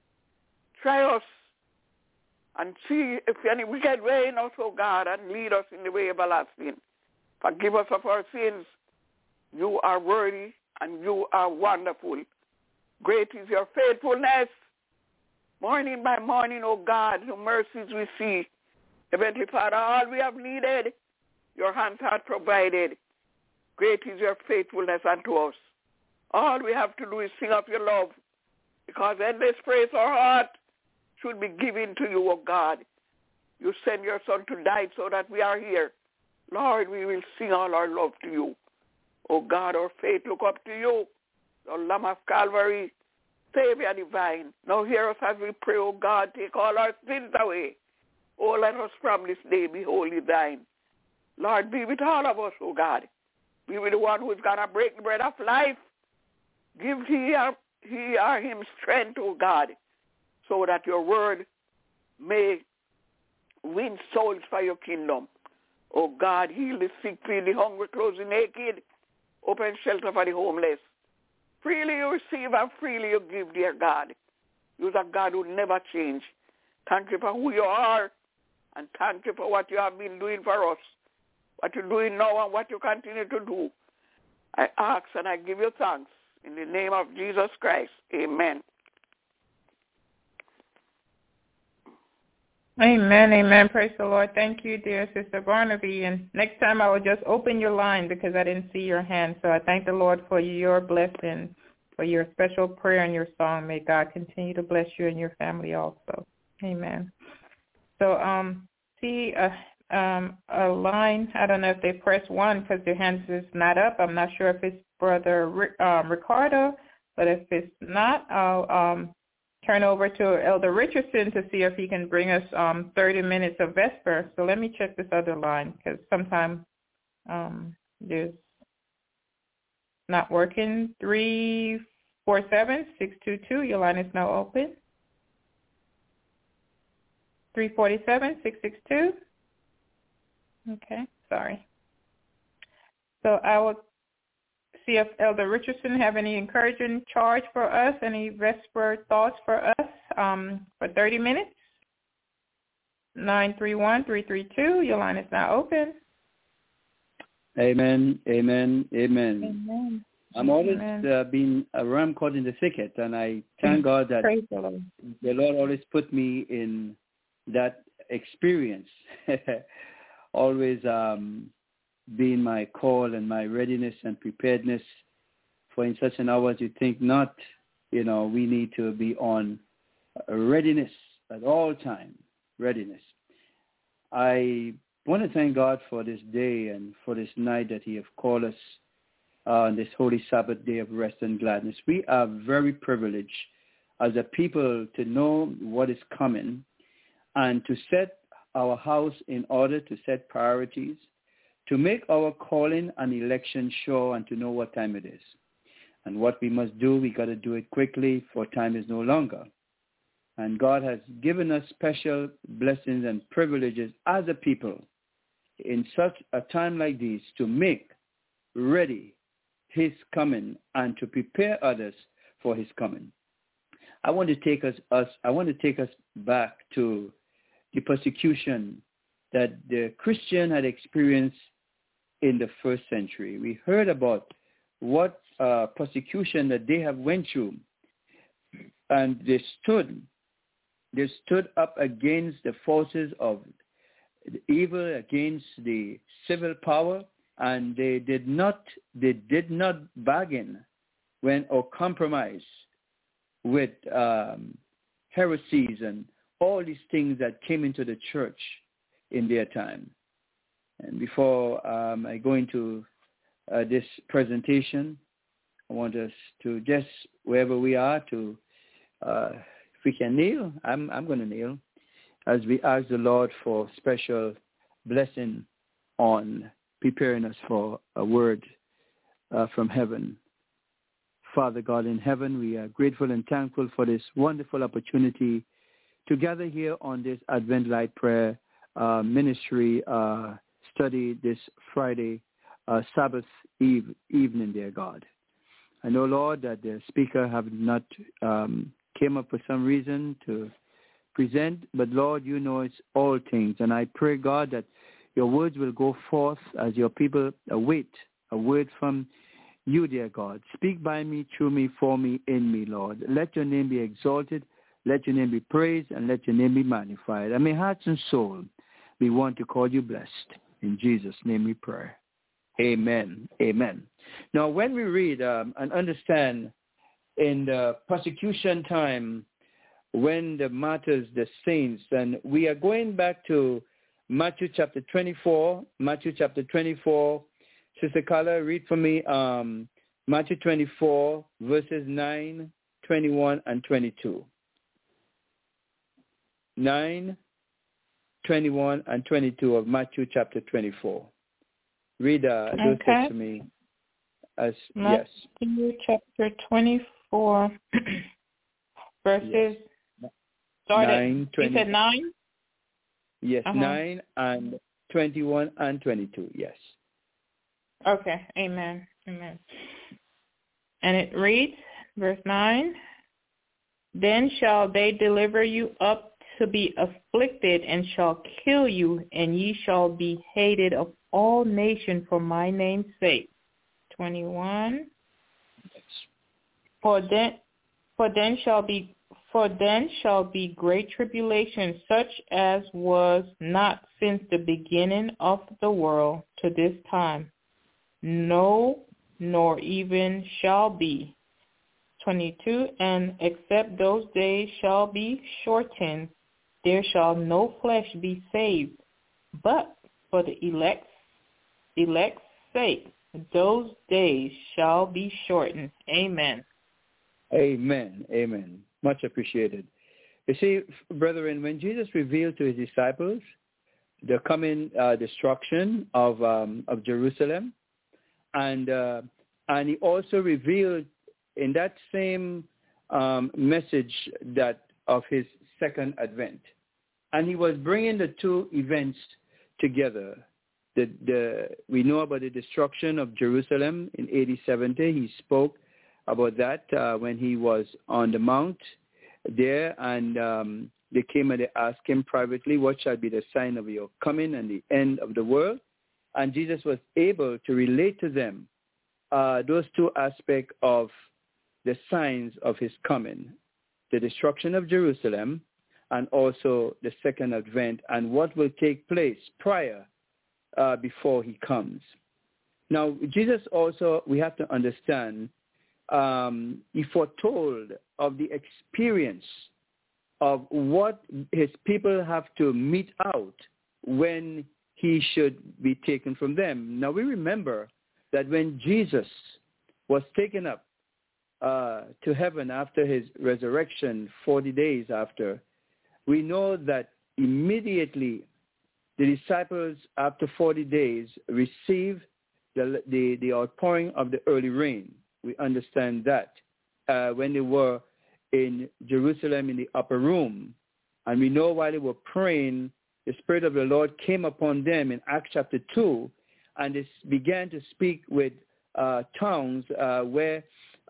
Try us and see if any wicked way in us, oh God, and lead us in the way everlasting. Forgive us of our sins. You are worthy and you are wonderful. Great is your faithfulness. Morning by morning, oh God, the mercies we see. Heavenly Father, all we have needed, your hands have provided. Great is your faithfulness unto us. All we have to do is sing of your love, because endless praise our heart should be given to you, O God. You send your Son to die so that we are here. Lord, we will sing all our love to you. O God, our faith look up to you, the Lamb of Calvary, Savior divine. Now hear us as we pray, O God, take all our sins away. Oh, let us from this day be wholly thine. Lord, be with all of us, O God. Be with the one who's going to break the bread of life. Give he or him strength, O God, so that your word may win souls for your kingdom. O God, heal the sick, feed the hungry, clothe the naked, open shelter for the homeless. Freely you receive and freely you give, dear God. You're a God who never change. Thank you for who you are, and thank you for what you have been doing for us, what you're doing now and what you continue to do. I ask and I give you thanks in the name of Jesus Christ. Amen. Amen, amen. Praise the Lord. Thank you, dear Sister Barnaby. And next time I will just open your line because I didn't see your hand. So I thank the Lord for your blessing, for your special prayer and your song. May God continue to bless you and your family also. Amen. So see a line. I don't know if they press 1 because their hands is not up. I'm not sure if it's Brother Ricardo, but if it's not, I'll turn over to Elder Richardson to see if he can bring us 30 minutes of Vesper. So let me check this other line because sometimes there's not working. 347-622, your line is now open. 347-662. Okay, sorry. So I will see if Elder Richardson have any encouraging charge for us, any Vesper thoughts for us for 30 minutes. 931-332, your line is now open. Amen, amen, amen. Amen. I'm always been a ram caught in the thicket, and I thank God that the Lord always put me in that experience, always being my call and my readiness and preparedness for in such an hour as you think not, we need to be on readiness at all time, readiness. I want to thank God for this day and for this night that he have called us on this holy Sabbath day of rest and gladness. We are very privileged as a people to know what is coming and to set our house in order, to set priorities, to make our calling and election sure, and to know what time it is. And what we must do, we got to do it quickly, for time is no longer. And God has given us special blessings and privileges as a people in such a time like this to make ready his coming and to prepare others for his coming. I want to take us back to the persecution that the Christian had experienced in the first century. We heard about what persecution that they have went through, and they stood up against the forces of evil, against the civil power, and they did not bargain or compromise with heresies and all these things that came into the church in their time. And before I go into this presentation, I want us to just, wherever we are, to if we can kneel, I'm going to kneel, as we ask the Lord for special blessing on preparing us for a word from heaven. Father God in heaven, we are grateful and thankful for this wonderful opportunity to gather here on this Advent Light Prayer ministry study this Friday, Sabbath evening, dear God. I know, Lord, that the speaker have not came up for some reason to present, but Lord, you know it's all things. And I pray, God, that your words will go forth as your people await a word from you, dear God. Speak by me, through me, for me, in me, Lord. Let your name be exalted. Let your name be praised, and let your name be magnified. And may hearts and soul be one to call you blessed. In Jesus' name we pray. Amen. Amen. Now, when we read and understand in the persecution time, when the martyrs, the saints, and we are going back to Matthew chapter 24. Matthew chapter 24. Sister Carla, read for me Matthew 24, verses 9, 21, and 22. 9, 21, and 22 of Matthew chapter 24. Read those texts to me. Matthew chapter 24, verses, start 9, 20, you said 9? Yes, 9 and 21 and 22, yes. Okay, amen, amen. And it reads, verse 9, then shall they deliver you up to be afflicted, and shall kill you, and ye shall be hated of all nations for my name's sake. 21. For then shall be great tribulation, such as was not since the beginning of the world to this time, no, nor even shall be. 22. And except those days shall be shortened, there shall no flesh be saved, But for the elect's sake, those days shall be shortened. Amen. Amen. Amen. Much appreciated. You see, brethren, when Jesus revealed to his disciples the coming destruction of Jerusalem, and he also revealed in that same message that of his second advent, and he was bringing the two events together. We know about the destruction of Jerusalem in AD 70. He spoke about that when he was on the mount there, and they came and they asked him privately, what shall be the sign of your coming and the end of the world? And Jesus was able to relate to them those two aspects of the signs of his coming, the destruction of Jerusalem and also the second advent, and what will take place prior before he comes. Now, Jesus also, we have to understand, he foretold of the experience of what his people have to mete out when he should be taken from them. Now, we remember that when Jesus was taken up to heaven after his resurrection, 40 days after, we know that immediately the disciples, after 40 days, received the outpouring of the early rain. We understand that when they were in Jerusalem in the upper room. And we know while they were praying, the Spirit of the Lord came upon them in Acts chapter 2, and they began to speak with tongues where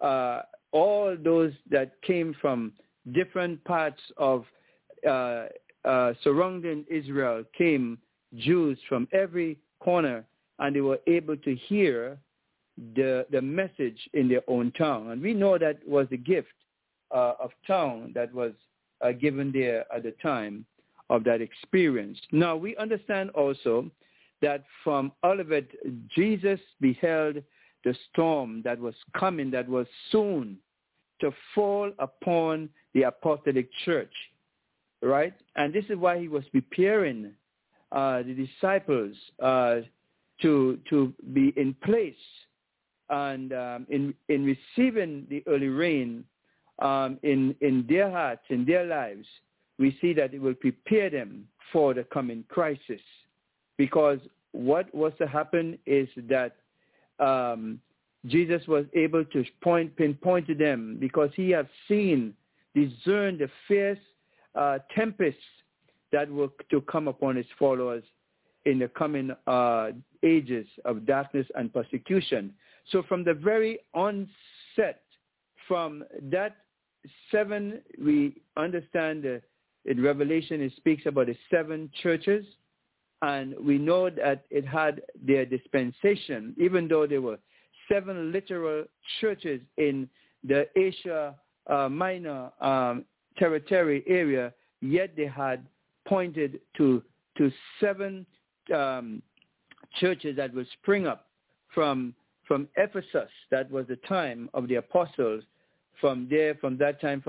all those that came from different parts of surrounding Israel came, Jews from every corner, and they were able to hear the message in their own tongue. And we know that was the gift of tongue that was given there at the time of that experience. Now, we understand also that from Olivet, Jesus beheld the storm that was coming, that was soon to fall upon the apostolic church, right? And this is why he was preparing the disciples to be in place and in receiving the early rain in their hearts, in their lives. We see that it will prepare them for the coming crisis, because what was to happen is that Jesus was able to pinpoint to them, because he had discerned the fierce tempests that were to come upon his followers in the coming ages of darkness and persecution. So from the very onset, from that 7, we understand in Revelation it speaks about the 7 churches, and we know that it had their dispensation, even though there were 7 literal churches in the Asia Minor territory area, yet they had pointed to 7 churches that will spring up from Ephesus. That was the time of the apostles. From that time,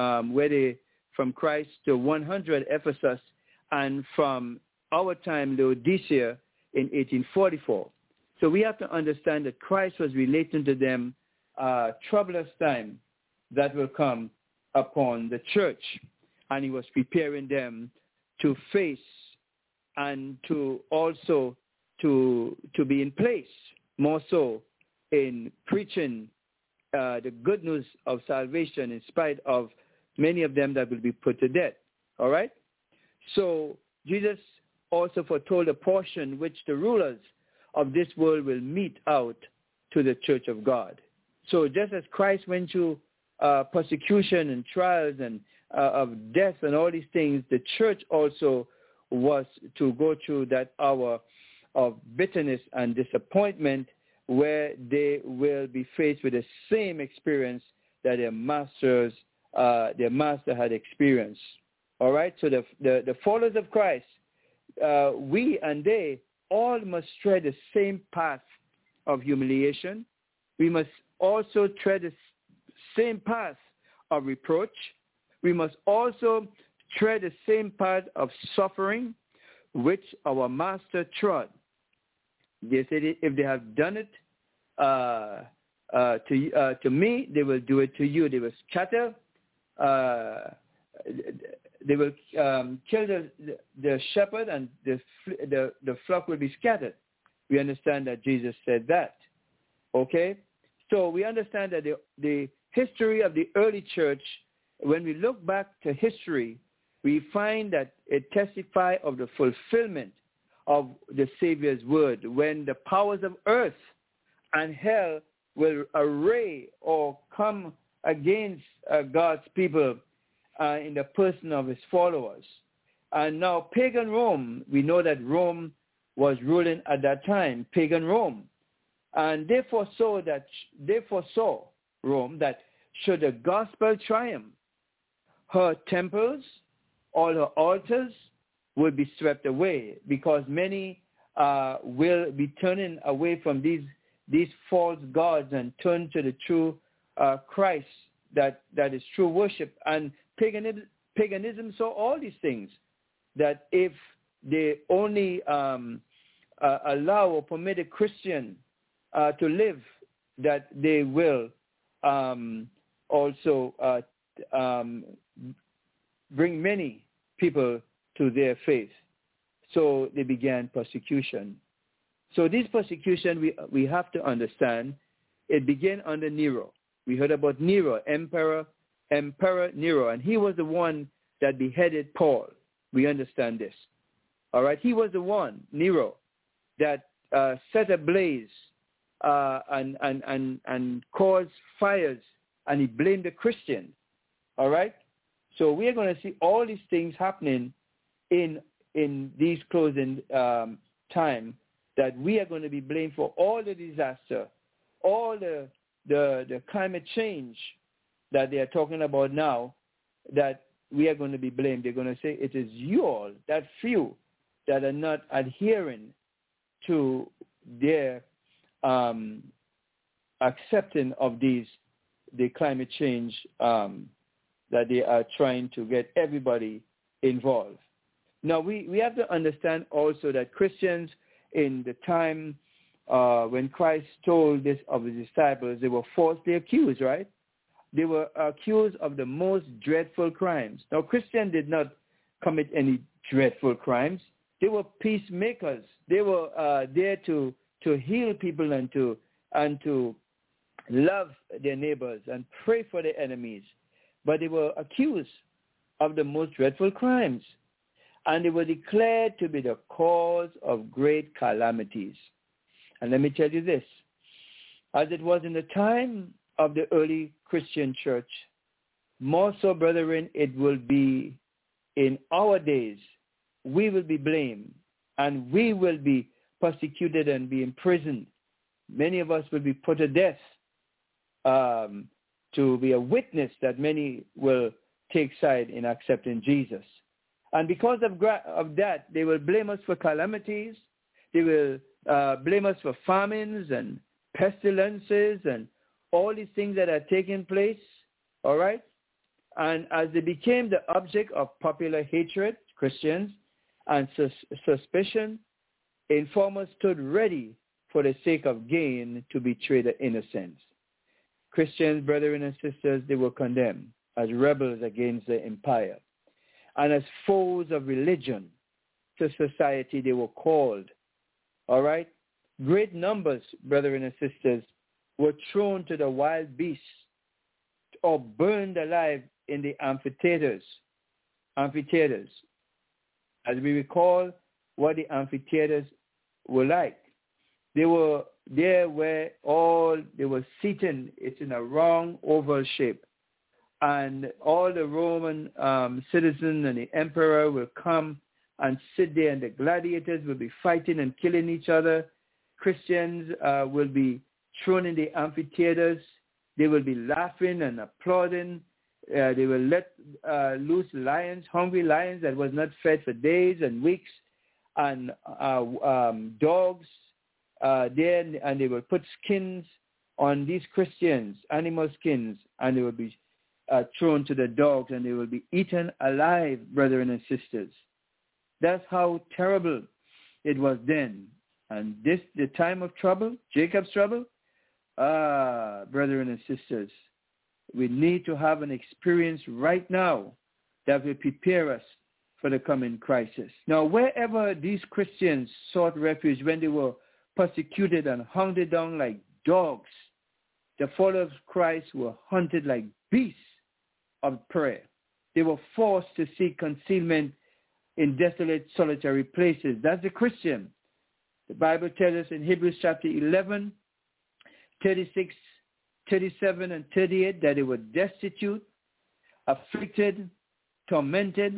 from Christ to 100 Ephesus, and from our time, Laodicea, in 1844. So we have to understand that Christ was relating to them troublous time that will come upon the church, and he was preparing them to face and to also to be in place, more so in preaching the good news of salvation in spite of many of them that will be put to death. All right? So Jesus also foretold a portion which the rulers of this world will mete out to the church of God. So just as Christ went through persecution and trials and of death and all these things, the church also was to go through that hour of bitterness and disappointment, where they will be faced with the same experience that their master had experienced. All right? So the followers of Christ, we and they all must tread the same path of humiliation. We must also tread the same path of reproach. We must also tread the same path of suffering. which our master trod. They said, if they have done it to me, they will do it to you. They will scatter. They will kill the shepherd, and the flock will be scattered. We understand that Jesus said that. Okay? So we understand that the history of the early church, when we look back to history, we find that it testifies of the fulfillment of the Savior's word, when the powers of earth and hell will array or come against God's people in the person of his followers. And now pagan Rome, we know that Rome was ruling at that time, pagan Rome. And they foresaw Rome that should the gospel triumph, her temples, all her altars would be swept away, because many will be turning away from these false gods and turn to the true Christ that is true worship. And paganism saw all these things, that if they only allow or permit a Christian to live, that they will also bring many people to their faith. So they began persecution. So this persecution, we have to understand, it began under Nero. We heard about Nero, Emperor Nero, and he was the one that beheaded Paul. We understand this. All right, he was the one, Nero, that set ablaze and caused fires, and he blamed the Christian. All right, so we are going to see all these things happening in these closing time, that we are going to be blamed for all the disaster, all the climate change that they are talking about now, that we are going to be blamed. They're going to say it is you all, that few, that are not adhering to their accepting of the climate change, that they are trying to get everybody involved. Now, we have to understand also that Christians in the time when Christ told this of his disciples, they were falsely accused, right? They were accused of the most dreadful crimes. Now, Christians did not commit any dreadful crimes. They were peacemakers. They were there to heal people and to love their neighbors and pray for their enemies. But they were accused of the most dreadful crimes. And they were declared to be the cause of great calamities. And let me tell you this, as it was in the time of the early Christian church, more so, brethren, it will be in our days. We will be blamed, and we will be persecuted and be imprisoned. Many of us will be put to death to be a witness that many will take side in accepting Jesus. And because of that, they will blame us for calamities. They will blame us for famines and pestilences and all these things that are taking place, all right? And as they became the object of popular hatred, Christians, and suspicion, informers stood ready for the sake of gain to betray the innocents. Christians, brethren and sisters, they were condemned as rebels against the empire. And as foes of religion to society, they were called. All right? Great numbers, brethren and sisters, were thrown to the wild beasts or burned alive in the amphitheaters. As we recall what the amphitheaters were like, they were there where they were seated. It's in a round oval shape. And all the Roman citizens and the emperor will come and sit there, and the gladiators will be fighting and killing each other. Christians will be thrown in the amphitheaters. They will be laughing and applauding. They will let loose lions, hungry lions that was not fed for days and weeks, and dogs there, and they will put skins on these Christians, animal skins, and they will be thrown to the dogs, and they will be eaten alive, brethren and sisters. That's how terrible it was then. And this, the time of trouble, Jacob's trouble, brethren and sisters, we need to have an experience right now that will prepare us for the coming crisis. Now, wherever these Christians sought refuge when they were persecuted and hunted down like dogs, the followers of Christ were hunted like beasts of prey. They were forced to seek concealment in desolate, solitary places. That's the Christian. The Bible tells us in Hebrews chapter 11, 36, 37, and 38 that they were destitute, afflicted, tormented,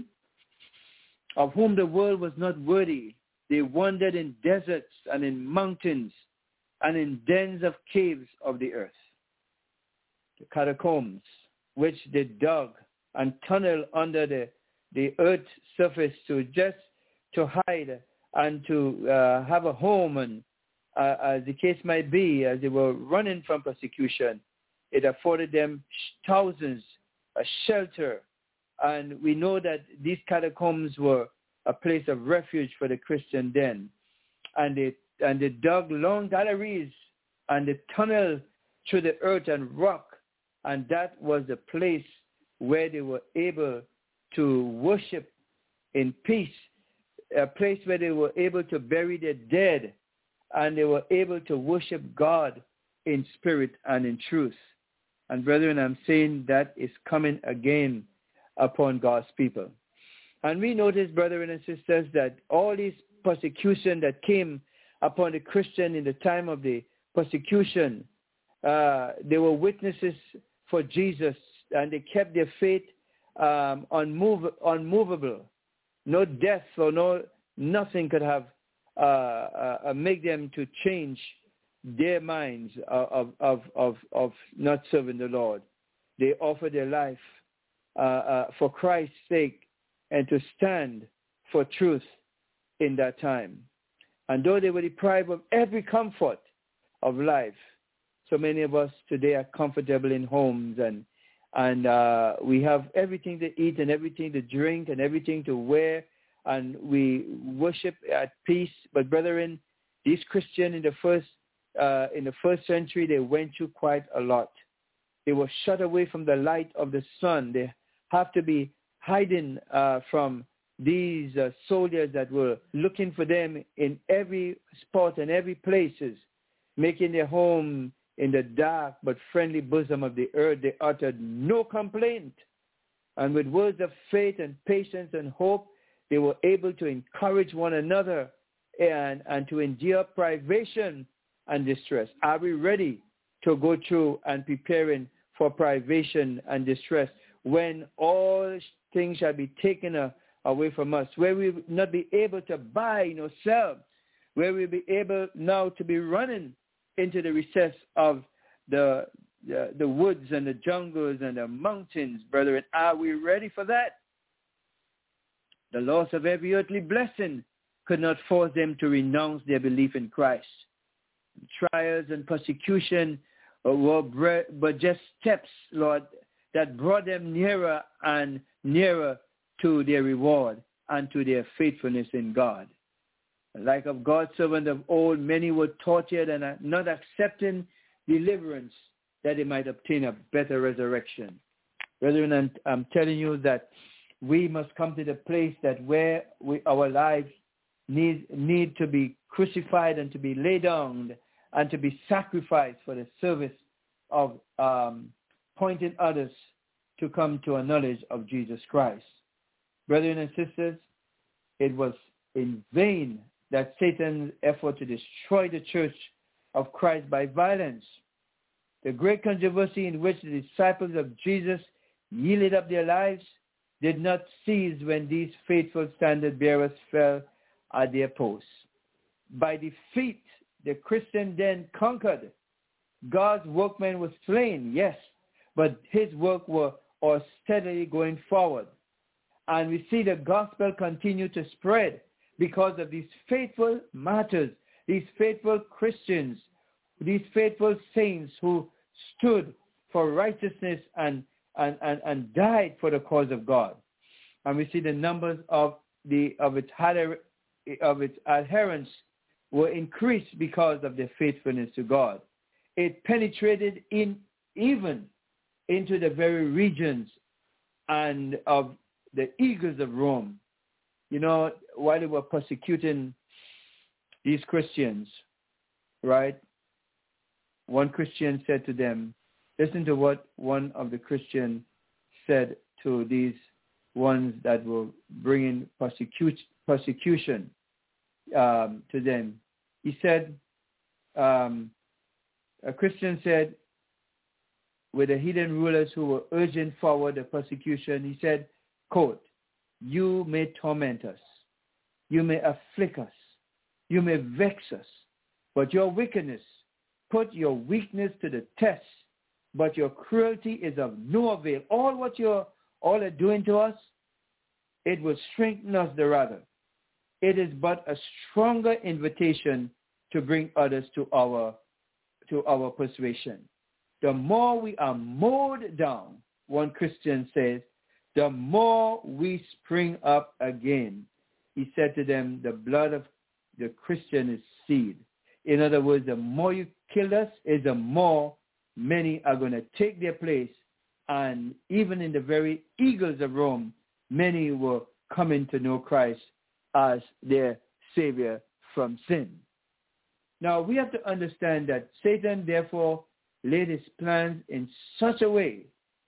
of whom the world was not worthy. They wandered in deserts and in mountains and in dens of caves of the earth. The catacombs, which they dug and tunneled under the earth's surface to hide and to have a home, and as the case might be, as they were running from persecution, it afforded them thousands a shelter. And we know that these catacombs were a place of refuge for the Christian then. And they dug long galleries and they tunneled through the earth and rock, and that was the place where they were able to worship in peace, a place where they were able to bury their dead, and they were able to worship God in spirit and in truth. And brethren, I'm saying that is coming again upon God's people. And we notice, brethren and sisters, that all these persecution that came upon the Christian in the time of the persecution, they were witnesses for Jesus, and they kept their faith unmovable. No death or nothing could have make them to change their minds of not serving the Lord. They offered their life for Christ's sake and to stand for truth in that time. And though they were deprived of every comfort of life, so many of us today are comfortable in homes, and we have everything to eat and everything to drink and everything to wear, and we worship at peace. But brethren, these Christians in the first century, they went through quite a lot. They were shut away from the light of the sun. They have to be hiding from these soldiers that were looking for them in every spot and every places, making their home in the dark but friendly bosom of the earth. They uttered no complaint. And with words of faith and patience and hope, they were able to encourage one another and to endure privation and distress. Are we ready to go through and preparing for privation and distress when all things shall be taken away from us, where we will not be able to buy nor sell, where we'll be able now to be running into the recess of the woods and the jungles and the mountains, brethren? Are we ready for that? The loss of every earthly blessing could not force them to renounce their belief in Christ. Trials and persecution were just steps, Lord, that brought them nearer and nearer to their reward and to their faithfulness in God. Like of God's servant of old, many were tortured and not accepting deliverance that they might obtain a better resurrection. Brethren, I'm telling you that we must come to the place that where our lives need to be crucified and to be laid down and to be sacrificed for the service of pointing others to come to a knowledge of Jesus Christ. Brethren and sisters, it was in vain that Satan's effort to destroy the church of Christ by violence. The great controversy in which the disciples of Jesus yielded up their lives did not cease when these faithful standard bearers fell at their posts. By defeat, the Christian then conquered. God's workmen were slain, yes, but his work was steadily going forward. And we see the gospel continue to spread because of these faithful martyrs, these faithful Christians, these faithful saints who stood for righteousness and died for the cause of God. And we see the numbers of its adherents were increased because of their faithfulness to God. It penetrated even into the very regions and of the eagles of Rome. You know, while they were persecuting these Christians, right? One Christian said to them, listen to what one of the Christians said to these ones that were bringing persecution to them. He said, a Christian said, with the heathen rulers who were urging forward the persecution, he said, quote, you may torment us, you may afflict us, you may vex us, but your wickedness put your weakness to the test, but your cruelty is of no avail. All they're doing to us, it will strengthen us the rather. It is but a stronger invitation to bring others to our persuasion. The more we are mowed down, one Christian says, the more we spring up again. He said to them, the blood of the Christian is seed. In other words, the more you kill us, is the more many are going to take their place. And even in the very eagles of Rome, many were coming to know Christ as their Savior from sin. Now, we have to understand that Satan, therefore, laid his plans in such a way,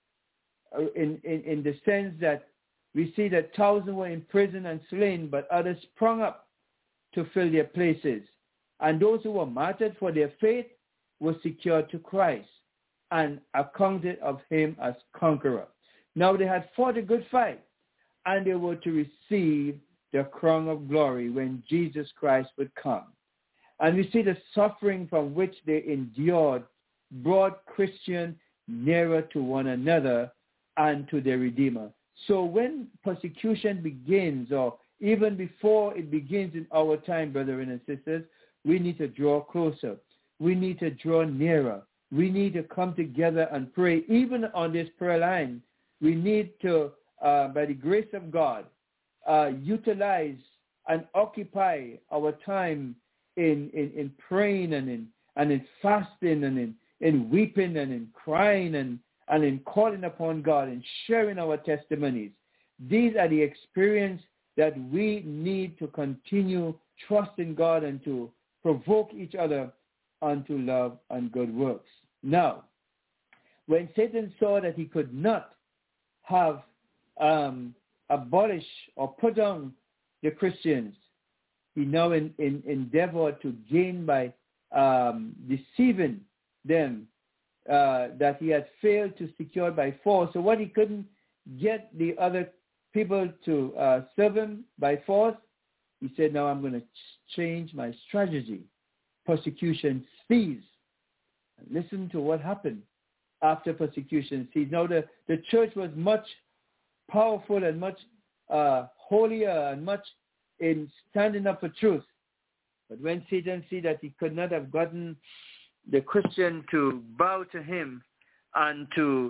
in the sense that we see that thousands were in prison and slain, but others sprung up to fill their places. And those who were martyred for their faith were secured to Christ and accounted of him as conqueror. Now they had fought a good fight, and they were to receive the crown of glory when Jesus Christ would come. And we see the suffering from which they endured brought Christians nearer to one another and to their Redeemer. So when persecution begins, or even before it begins in our time, brethren and sisters, we need to draw closer. We need to draw nearer. We need to come together and pray. Even on this prayer line, we need to, by the grace of God, utilize and occupy our time in praying and in fasting and in weeping and in crying and in calling upon God and sharing our testimonies. These are the experience that we need to continue trusting God and to provoke each other unto love and good works. Now, when Satan saw that he could not have abolished or put down the Christians, he now endeavored to gain by deceiving them that he had failed to secure by force. So what he couldn't get the other people to serve him by force, he said, now I'm going to change my strategy. Persecution ceased. Listen to what happened after persecution ceased. Now the church was much powerful and much holier and much in standing up for truth. But when Satan see that he could not have gotten the Christian to bow to him and to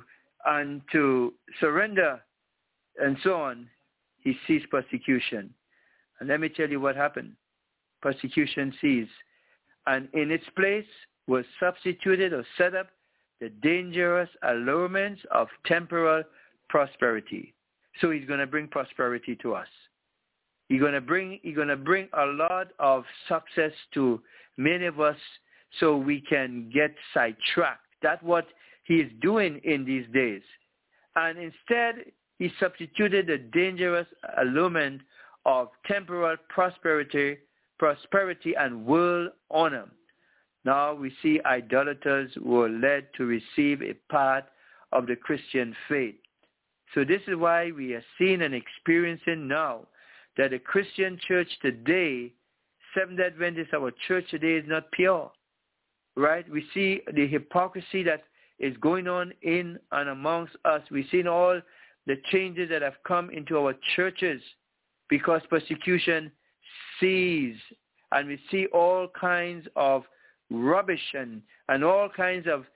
surrender and so on, he ceased persecution. And let me tell you what happened. Persecution ceased. And in its place was substituted or set up the dangerous allurements of temporal prosperity. So he's going to bring prosperity to us. He's going to bring a lot of success to many of us so we can get sidetracked. That's what he is doing in these days. And instead, he substituted the dangerous allurement of temporal prosperity and world honor. Now we see idolaters were led to receive a part of the Christian faith. So this is why we are seeing and experiencing now that the Christian church today, Seventh-day Adventist, our church today is not pure, right? We see the hypocrisy that is going on in and amongst us. We've seen all the changes that have come into our churches because persecution ceased. And we see all kinds of rubbish and all kinds of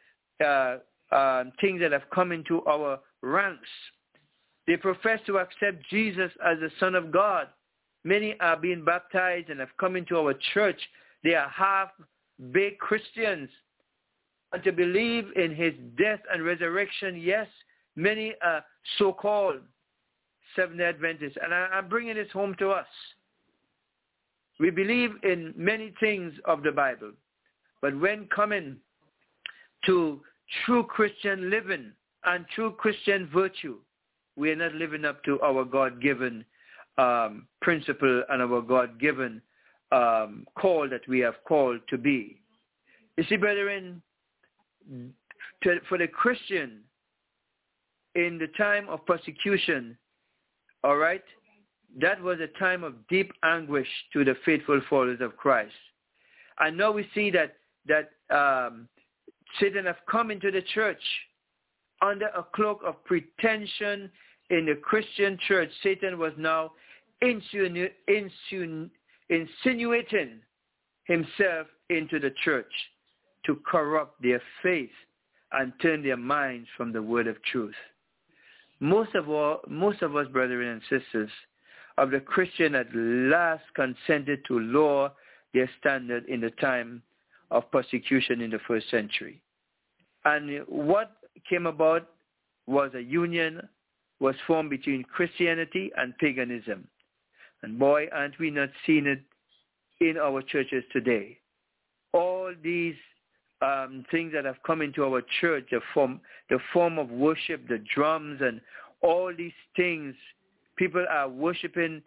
things that have come into our ranks. They profess to accept Jesus as the Son of God, Many are being baptized and have come into our church. They are half-baked Christians. And to believe in his death and resurrection, yes, many are so-called Seventh-day Adventists. And I'm bringing this home to us. We believe in many things of the Bible. But when coming to true Christian living and true Christian virtue, we are not living up to our God-given principle and our God-given call that we have called to be. You see, brethren, for the Christian in the time of persecution, all right, that was a time of deep anguish to the faithful followers of Christ. And now we see that Satan has come into the church under a cloak of pretension in the Christian church. Satan was now insinuating himself into the church to corrupt their faith and turn their minds from the word of truth. Most of us, brethren and sisters, of the Christian at last consented to lower their standard in the time of persecution in the first century. And what came about was a union was formed between Christianity and paganism. And boy, aren't we not seeing it in our churches today. All these things that have come into our church, the form of worship, the drums and all these things, people are worshiping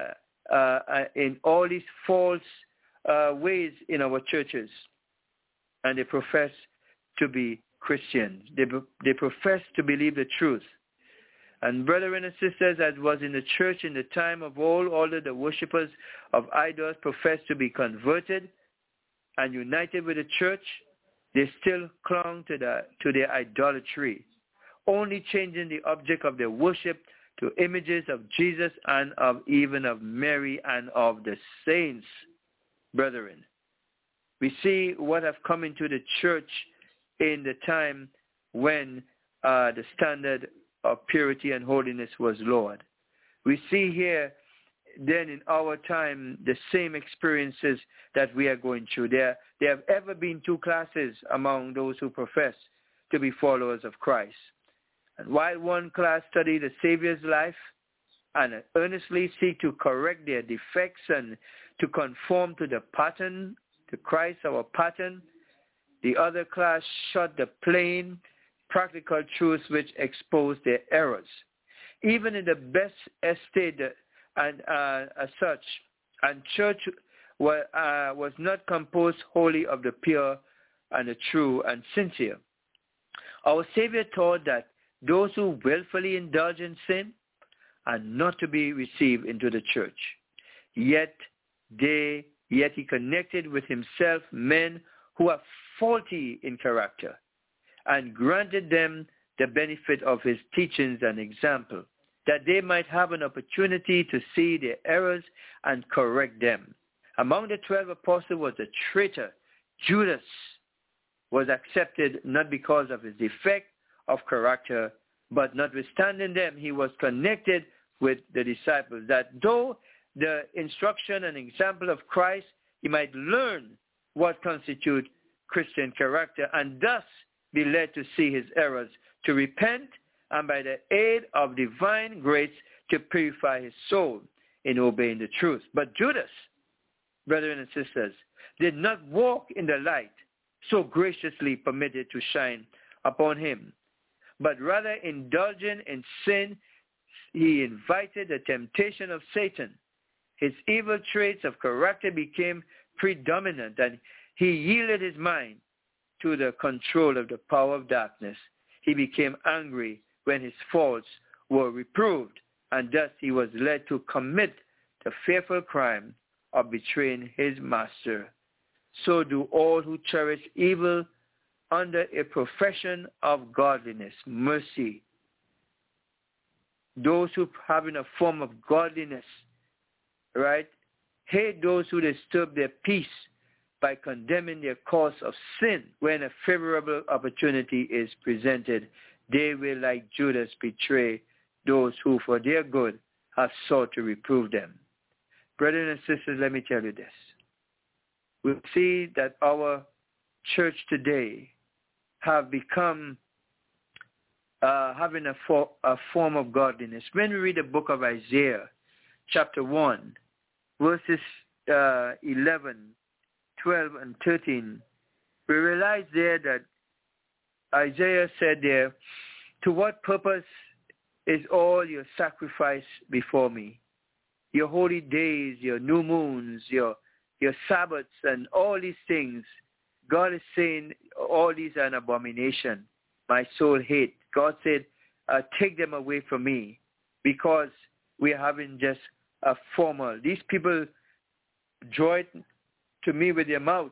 in all these false ways in our churches. And they profess to be Christians. They profess to believe the truth. And brethren and sisters, as was in the church in the time of old, all of the worshippers of idols professed to be converted and united with the church. They still clung to their idolatry, only changing the object of their worship to images of Jesus and even of Mary and of the saints. Brethren, we see what have come into the church in the time when the standard of purity and holiness was lowered. We see here then in our time the same experiences that we are going through. There have ever been two classes among those who profess to be followers of Christ. And while one class study the Savior's life and earnestly seek to correct their defects and to conform to the pattern, to Christ our pattern, the other class shut the plain, practical truths which expose their errors. Even in the best estate and as such, and church was not composed wholly of the pure and the true and sincere. Our Savior taught that those who willfully indulge in sin are not to be received into the church. Yet he connected with himself men who are faulty in character and granted them the benefit of his teachings and example, that they might have an opportunity to see their errors and correct them. Among the 12 apostles was a traitor. Judas was accepted not because of his defect of character, but notwithstanding them, he was connected with the disciples, that though the instruction and example of Christ, he might learn what constitutes Christian character and thus be led to see his errors, to repent, and by the aid of divine grace to purify his soul in obeying the truth. But Judas, brethren and sisters, did not walk in the light so graciously permitted to shine upon him, but rather indulging in sin, he invited the temptation of Satan. His evil traits of character became predominant, and he yielded his mind to the control of the power of darkness. He became angry when his faults were reproved, and thus he was led to commit the fearful crime of betraying his master. So do all who cherish evil under a profession of godliness, mercy. Those who having a form of godliness, right, hate those who disturb their peace by condemning their cause of sin. When a favorable opportunity is presented, they will, like Judas, betray those who for their good have sought to reprove them. Brothers and sisters, let me tell you this. We see that our church today have become having a form of godliness. When we read the book of Isaiah, chapter 1, verses 11, 12, and 13, we realize there that Isaiah said there, to what purpose is all your sacrifice before me? Your holy days, your new moons, your Sabbaths, and all these things. God is saying all these are an abomination. My soul hates. God said, take them away from me, because we are having just a formal. These people draw it to me with their mouths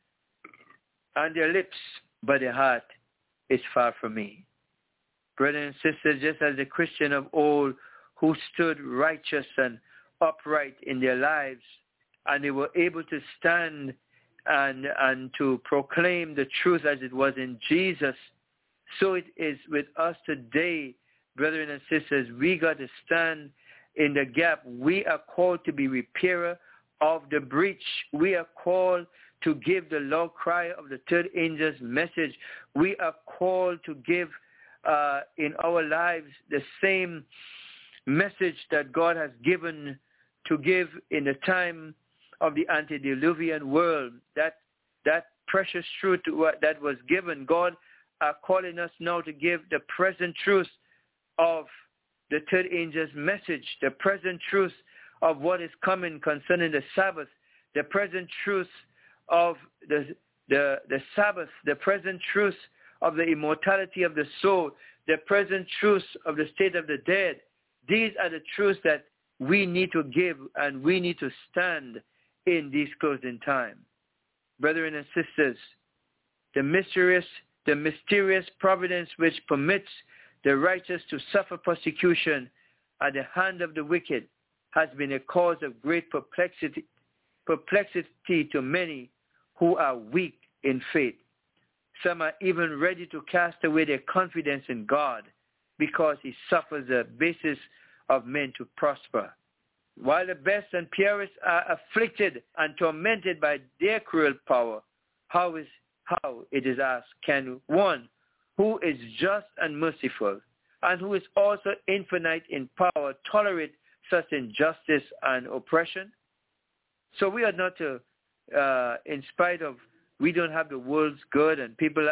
and their lips, but their heart is far from me. Brothers and sisters, just as the Christian of old who stood righteous and upright in their lives, and they were able to stand and to proclaim the truth as it was in Jesus, so it is with us today, brethren and sisters. We got to stand in the gap. We are called to be repairer of the breach. We are called to give the loud cry of the third angel's message. We are called to give in our lives the same message that God has given to give in the time of the antediluvian world. That precious truth that was given, God are calling us now to give the present truth of the third angel's message, the present truth of what is coming concerning the Sabbath, the present truth of the Sabbath, the present truth of the immortality of the soul, the present truth of the state of the dead. These are the truths that we need to give, and we need to stand in these closing time. Brethren and sisters, the mysterious providence which permits the righteous to suffer persecution at the hand of the wicked has been a cause of great perplexity to many who are weak in faith. Some are even ready to cast away their confidence in God because he suffers the basis of men to prosper. While the best and purest are afflicted and tormented by their cruel power, how it is asked, can one who is just and merciful and who is also infinite in power tolerate such injustice and oppression? So we are not to, in spite of, we don't have the world's good, and people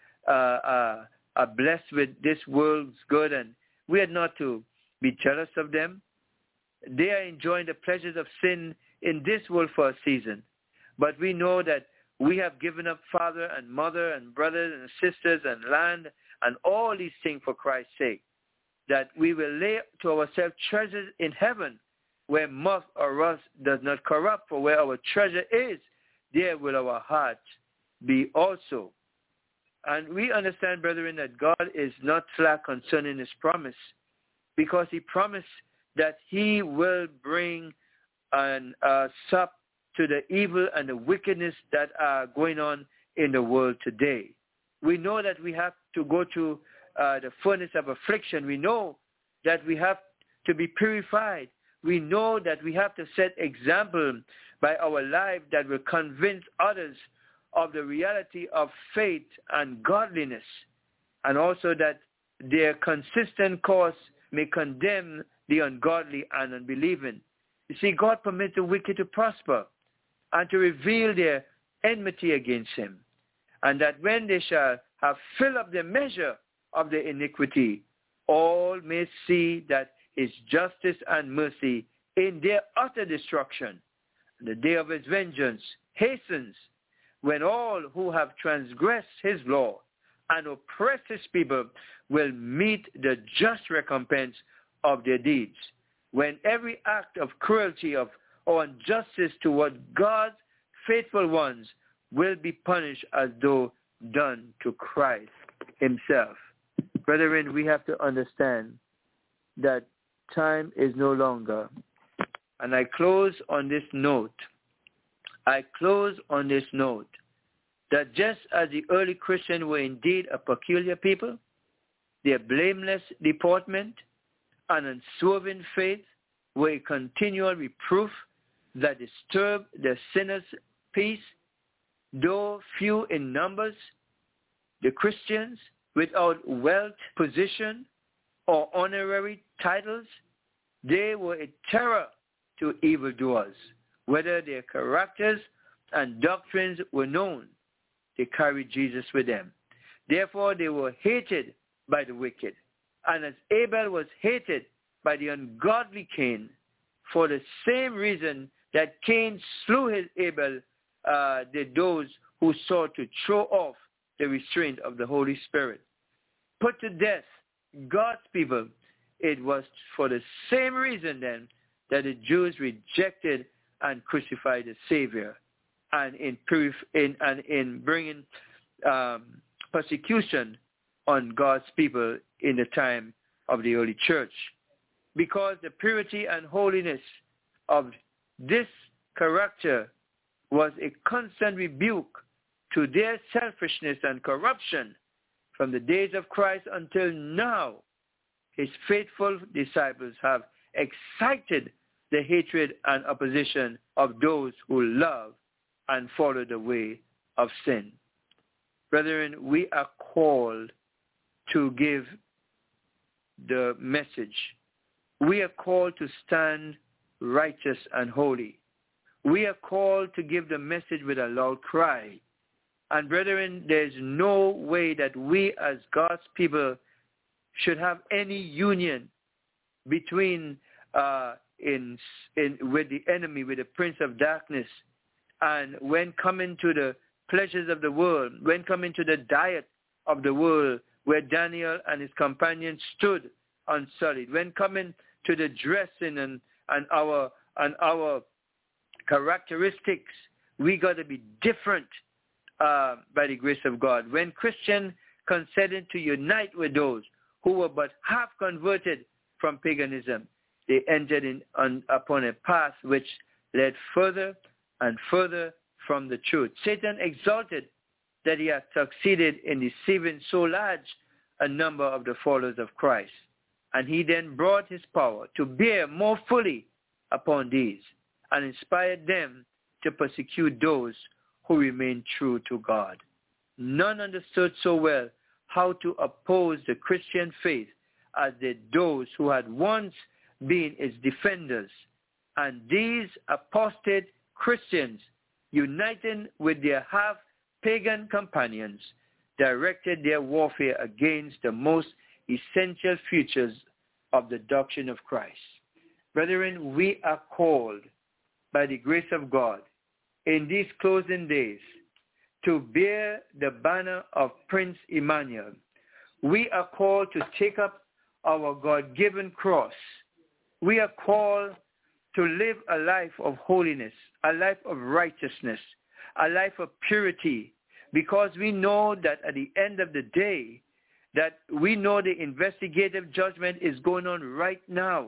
are blessed with this world's good, and we are not to be jealous of them. They are enjoying the pleasures of sin in this world for a season. But we know that we have given up father and mother and brothers and sisters and land and all these things for Christ's sake, that we will lay to ourselves treasures in heaven where moth or rust does not corrupt, for where our treasure is, there will our heart be also. And we understand, brethren, that God is not slack concerning his promise, because he promised that he will bring an stop to the evil and the wickedness that are going on in the world today. We know that we have to go to the furnace of affliction. We know that we have to be purified. We know that we have to set example by our life that will convince others of the reality of faith and godliness, and also that their consistent course may condemn the ungodly and unbelieving. You see, God permits the wicked to prosper and to reveal their enmity against him, and that when they shall have filled up the measure of their iniquity, all may see that his justice and mercy in their utter destruction. The day of his vengeance hastens, when all who have transgressed his law and oppressed his people will meet the just recompense of their deeds, when every act of cruelty or injustice toward God's faithful ones will be punished as though done to Christ himself. Brethren, we have to understand that time is no longer. And I close on this note. That just as the early Christians were indeed a peculiar people, their blameless deportment and unswerving faith were a continual reproof that disturb the sinner's peace, though few in numbers, the Christians without wealth, position, or honorary titles, they were a terror to evildoers. Whether their characters and doctrines were known, they carried Jesus with them. Therefore, they were hated by the wicked. And as Abel was hated by the ungodly Cain, for the same reason that Cain slew his Abel, did those who sought to throw off the restraint of the Holy Spirit. Put to death God's people. It was for the same reason then that the Jews rejected and crucified the Savior, and in bringing persecution on God's people in the time of the early church. Because the purity and holiness of this character was a constant rebuke to their selfishness and corruption from the days of Christ until now, his faithful disciples have excited the hatred and opposition of those who love and follow the way of sin. Brethren, we are called to give the message. We are called to stand righteous and holy. We are called to give the message with a loud cry. And brethren, there's no way that we as God's people should have any union between with the enemy, with the prince of darkness. And when coming to the pleasures of the world, when coming to the diet of the world, where Daniel and his companions stood unsullied, when coming to the dressing and our characteristics, we got to be different by the grace of God. When Christians consented to unite with those who were but half converted from paganism, they entered upon a path which led further and further from the truth. Satan exulted that he had succeeded in deceiving so large a number of the followers of Christ. And he then brought his power to bear more fully upon these and inspired them to persecute those who remained true to God. None understood so well how to oppose the Christian faith as did those who had once been its defenders. And these apostate Christians, uniting with their half-pagan companions, directed their warfare against the most essential features of the doctrine of Christ. Brethren, we are called by the grace of God in these closing days to bear the banner of Prince Emmanuel. We are called to take up our God-given cross. We are called to live a life of holiness, a life of righteousness, a life of purity, because we know that at the end of the day, that we know the investigative judgment is going on right now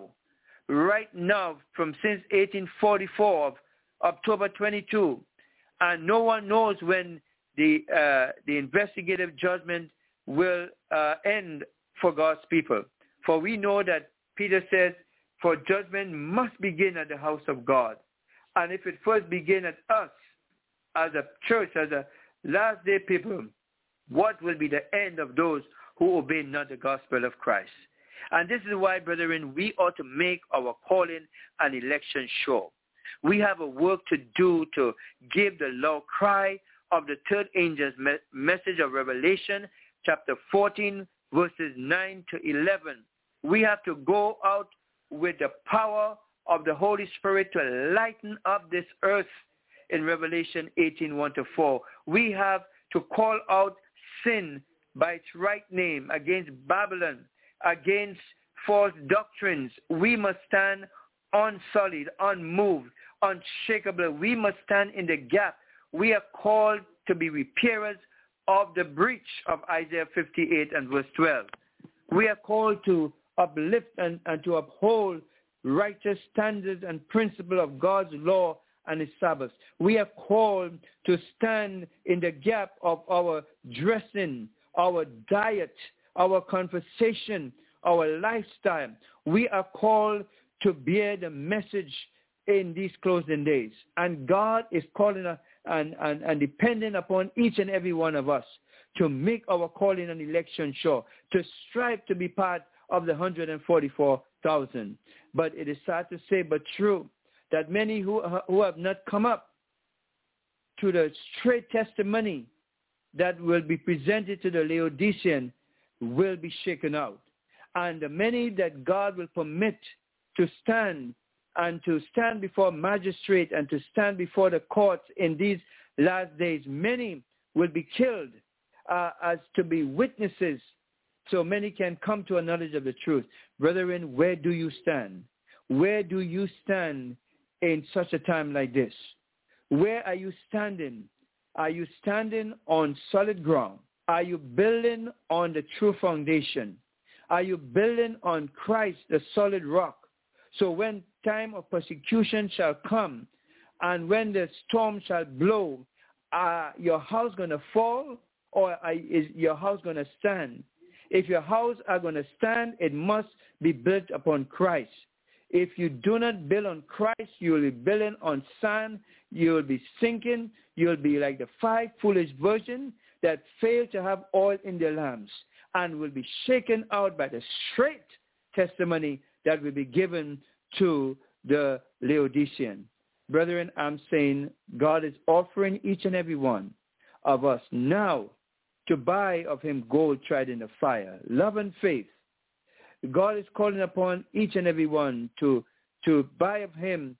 from since 1844 of October 22, and no one knows when the investigative judgment will end for God's people. For we know that Peter says, for judgment must begin at the house of God. And if it first begin at us, as a church, as a last day people, what will be the end of those who obey not the gospel of Christ? And this is why, brethren, we ought to make our calling and election sure. We have a work to do to give the loud cry of the third angel's message of Revelation, chapter 14, verses 9 to 11. We have to go out with the power of the Holy Spirit to lighten up this earth in Revelation 18, 1 to 4. We have to call out sin by its right name against Babylon, against false doctrines. We must stand unsullied, unmoved, unshakable. We must stand in the gap. We are called to be repairers of the breach of Isaiah 58 and verse 12. We are called to uplift and to uphold righteous standards and principle of God's law and his Sabbath. We are called to stand in the gap of our dressing, our diet, our conversation, our lifestyle. We are called to bear the message in these closing days. And God is calling us and depending upon each and every one of us to make our calling and election sure, to strive to be part of the 144,000. But it is sad to say, but true, that many who have not come up to the straight testimony that will be presented to the Laodicean will be shaken out. And the many that God will permit to stand and to stand before magistrate and to stand before the courts in these last days, many will be killed as to be witnesses, so many can come to a knowledge of the truth. Brethren, where do you stand? Where do you stand in such a time like this? Where are you standing? Are you standing on solid ground? Are you building on the true foundation? Are you building on Christ, the solid rock? So when time of persecution shall come, and when the storm shall blow, your house going to fall, or is your house going to stand? If your house are going to stand, it must be built upon Christ. If you do not build on Christ, you will be building on sand. You will be sinking. You will be like the 5 foolish virgins that failed to have oil in their lamps and will be shaken out by the straight testimony that will be given to the Laodicean. Brethren, I'm saying God is offering each and every one of us now to buy of him gold tried in the fire, love and faith. God is calling upon each and every one to buy of him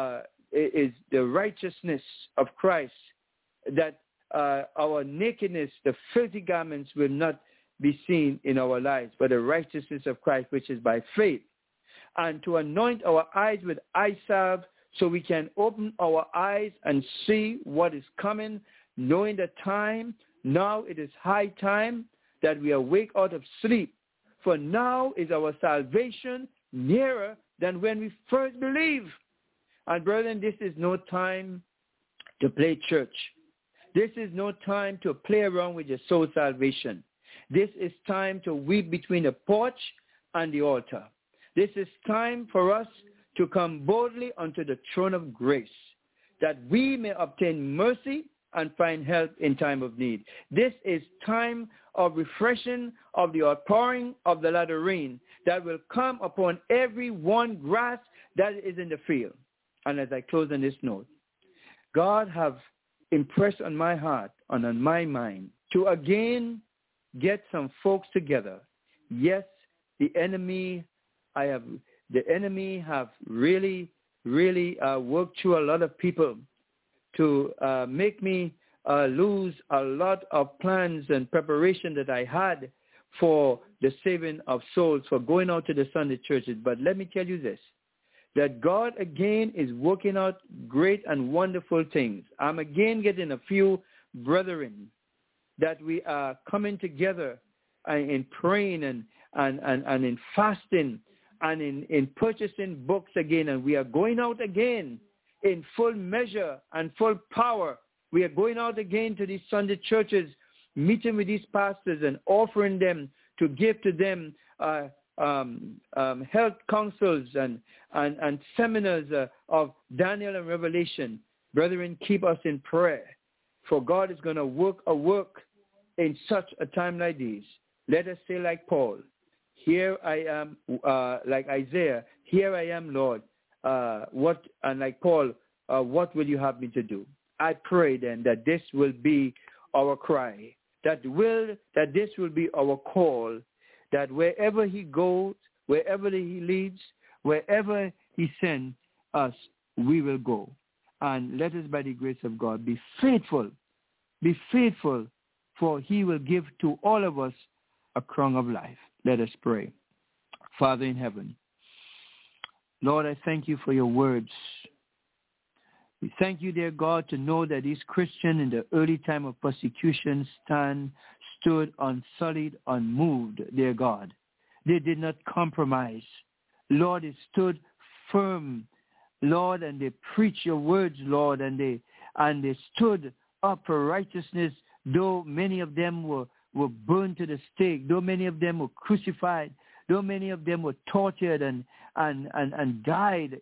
is the righteousness of Christ, that our nakedness, the filthy garments will not be seen in our lives, but the righteousness of Christ, which is by faith. And to anoint our eyes with eye salve so we can open our eyes and see what is coming, knowing the time. Now it is high time that we awake out of sleep. For now is our salvation nearer than when we first believed. And brethren, this is no time to play church. This is no time to play around with your soul salvation. This is time to weep between the porch and the altar. This is time for us to come boldly unto the throne of grace, that we may obtain mercy and find help in time of need. This is time of refreshing, of the outpouring of the latter rain that will come upon every one grass that is in the field. And as I close on this note, God have impressed on my heart and on my mind to again get some folks together. Yes, the enemy have really worked through a lot of people to make me lose a lot of plans and preparation that I had for the saving of souls, for going out to the Sunday churches. But let me tell you this, that God again is working out great and wonderful things. I'm again getting a few brethren that we are coming together in praying and in fasting and in purchasing books again. And we are going out again in full measure and full power. We are going out again to these Sunday churches, meeting with these pastors and offering them to give to them health counsels and seminars of Daniel and Revelation. Brethren, keep us in prayer, for God is going to work a work in such a time like this. Let us say like Paul, here I am, like Isaiah, here I am, Lord. And like Paul, what will you have me to do? I pray then that this will be our cry, that this will be our call, that wherever he goes, wherever he leads, wherever he sends us, we will go. And let us, by the grace of God, be faithful, for he will give to all of us a crown of life. Let us pray. Father in heaven, Lord, I thank you for your words. We thank you, dear God, to know that these Christians in the early time of persecution stood unsullied, unmoved, dear God. They did not compromise. Lord, they stood firm, Lord, and they preached your words, Lord, and they stood up for righteousness, though many of them were burned to the stake, though many of them were crucified, though many of them were tortured and died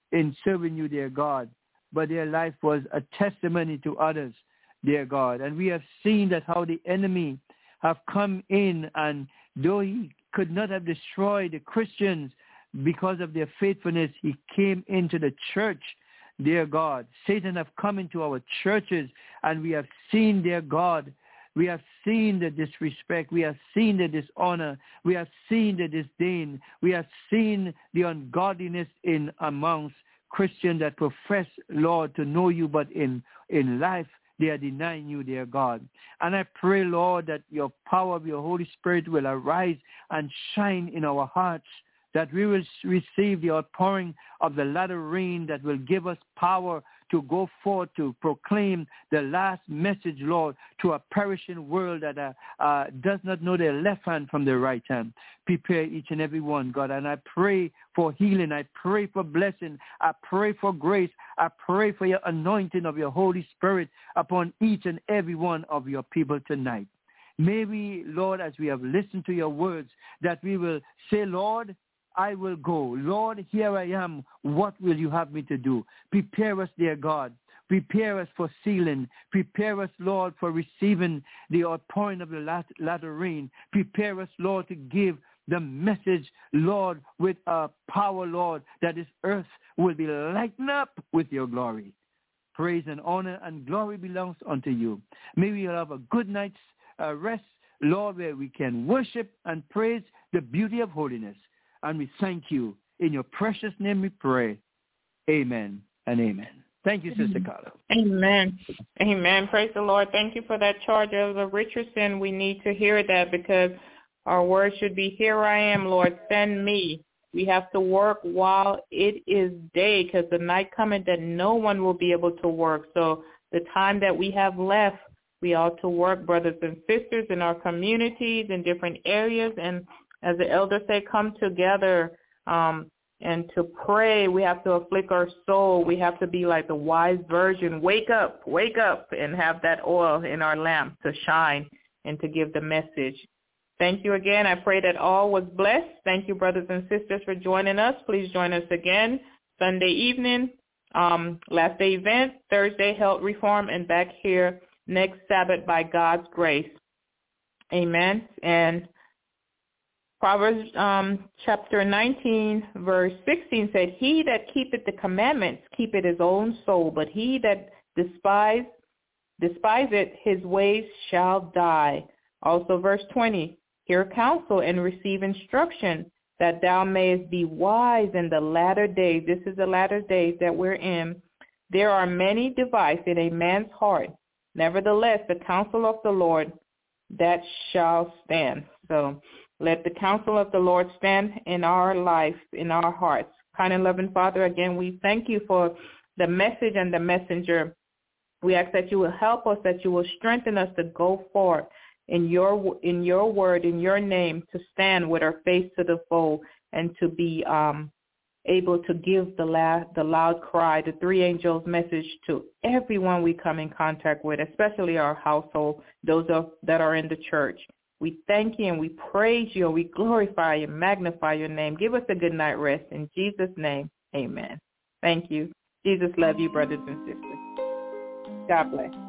in serving you, dear God, but their life was a testimony to others, dear God. And we have seen that how the enemy have come in, and though he could not have destroyed the Christians because of their faithfulness, he came into the church, dear God. Satan have come into our churches, and we have seen, dear God, we have seen the disrespect. We have seen the dishonor. We have seen the disdain. We have seen the ungodliness in amongst Christians that profess, Lord, to know you, but in life they are denying you, dear God. And I pray, Lord, that your power of your Holy Spirit will arise and shine in our hearts, that we will receive the outpouring of the latter rain that will give us power to go forth to proclaim the last message, Lord, to a perishing world that does not know their left hand from their right hand. Prepare each and every one, God. And I pray for healing. I pray for blessing. I pray for grace. I pray for your anointing of your Holy Spirit upon each and every one of your people tonight. May we, Lord, as we have listened to your words, that we will say, Lord, I will go. Lord, here I am. What will you have me to do? Prepare us, dear God. Prepare us for sealing. Prepare us, Lord, for receiving the outpouring of the latter rain. Prepare us, Lord, to give the message, Lord, with power, Lord, that this earth will be lightened up with your glory. Praise and honor and glory belongs unto you. May we have a good night's rest, Lord, where we can worship and praise the beauty of holiness. And we thank you. In your precious name we pray. Amen and amen. Thank you, Sister Carla. Amen. Amen. Praise the Lord. Thank you for that charge, Elder Richardson. We need to hear that, because our word should be, here I am, Lord, send me. We have to work while it is day, because the night cometh that no one will be able to work. So the time that we have left, we ought to work, brothers and sisters, in our communities, in different areas. And as the elders say, come together and to pray. We have to afflict our soul. We have to be like the wise virgin. Wake up, and have that oil in our lamp to shine and to give the message. Thank you again. I pray that all was blessed. Thank you, brothers and sisters, for joining us. Please join us again Sunday evening, last day event, Thursday health reform, and back here next Sabbath by God's grace. Amen. And Proverbs chapter 19, verse 16 said, he that keepeth the commandments keepeth his own soul, but he that despiseth his ways shall die. Also verse 20, hear counsel and receive instruction, that thou mayest be wise in the latter days. This is the latter days that we're in. There are many devices in a man's heart. Nevertheless, the counsel of the Lord, that shall stand. So let the counsel of the Lord stand in our life, in our hearts. Kind and loving Father, again, we thank you for the message and the messenger. We ask that you will help us, that you will strengthen us to go forth in your word, in your name, to stand with our face to the foe, and to be able to give the loud cry, the three angels message to everyone we come in contact with, especially our household, those that are in the church. We thank you and we praise you and we glorify and magnify your name. Give us a good night rest. In Jesus' name, amen. Thank you. Jesus love you, brothers and sisters. God bless.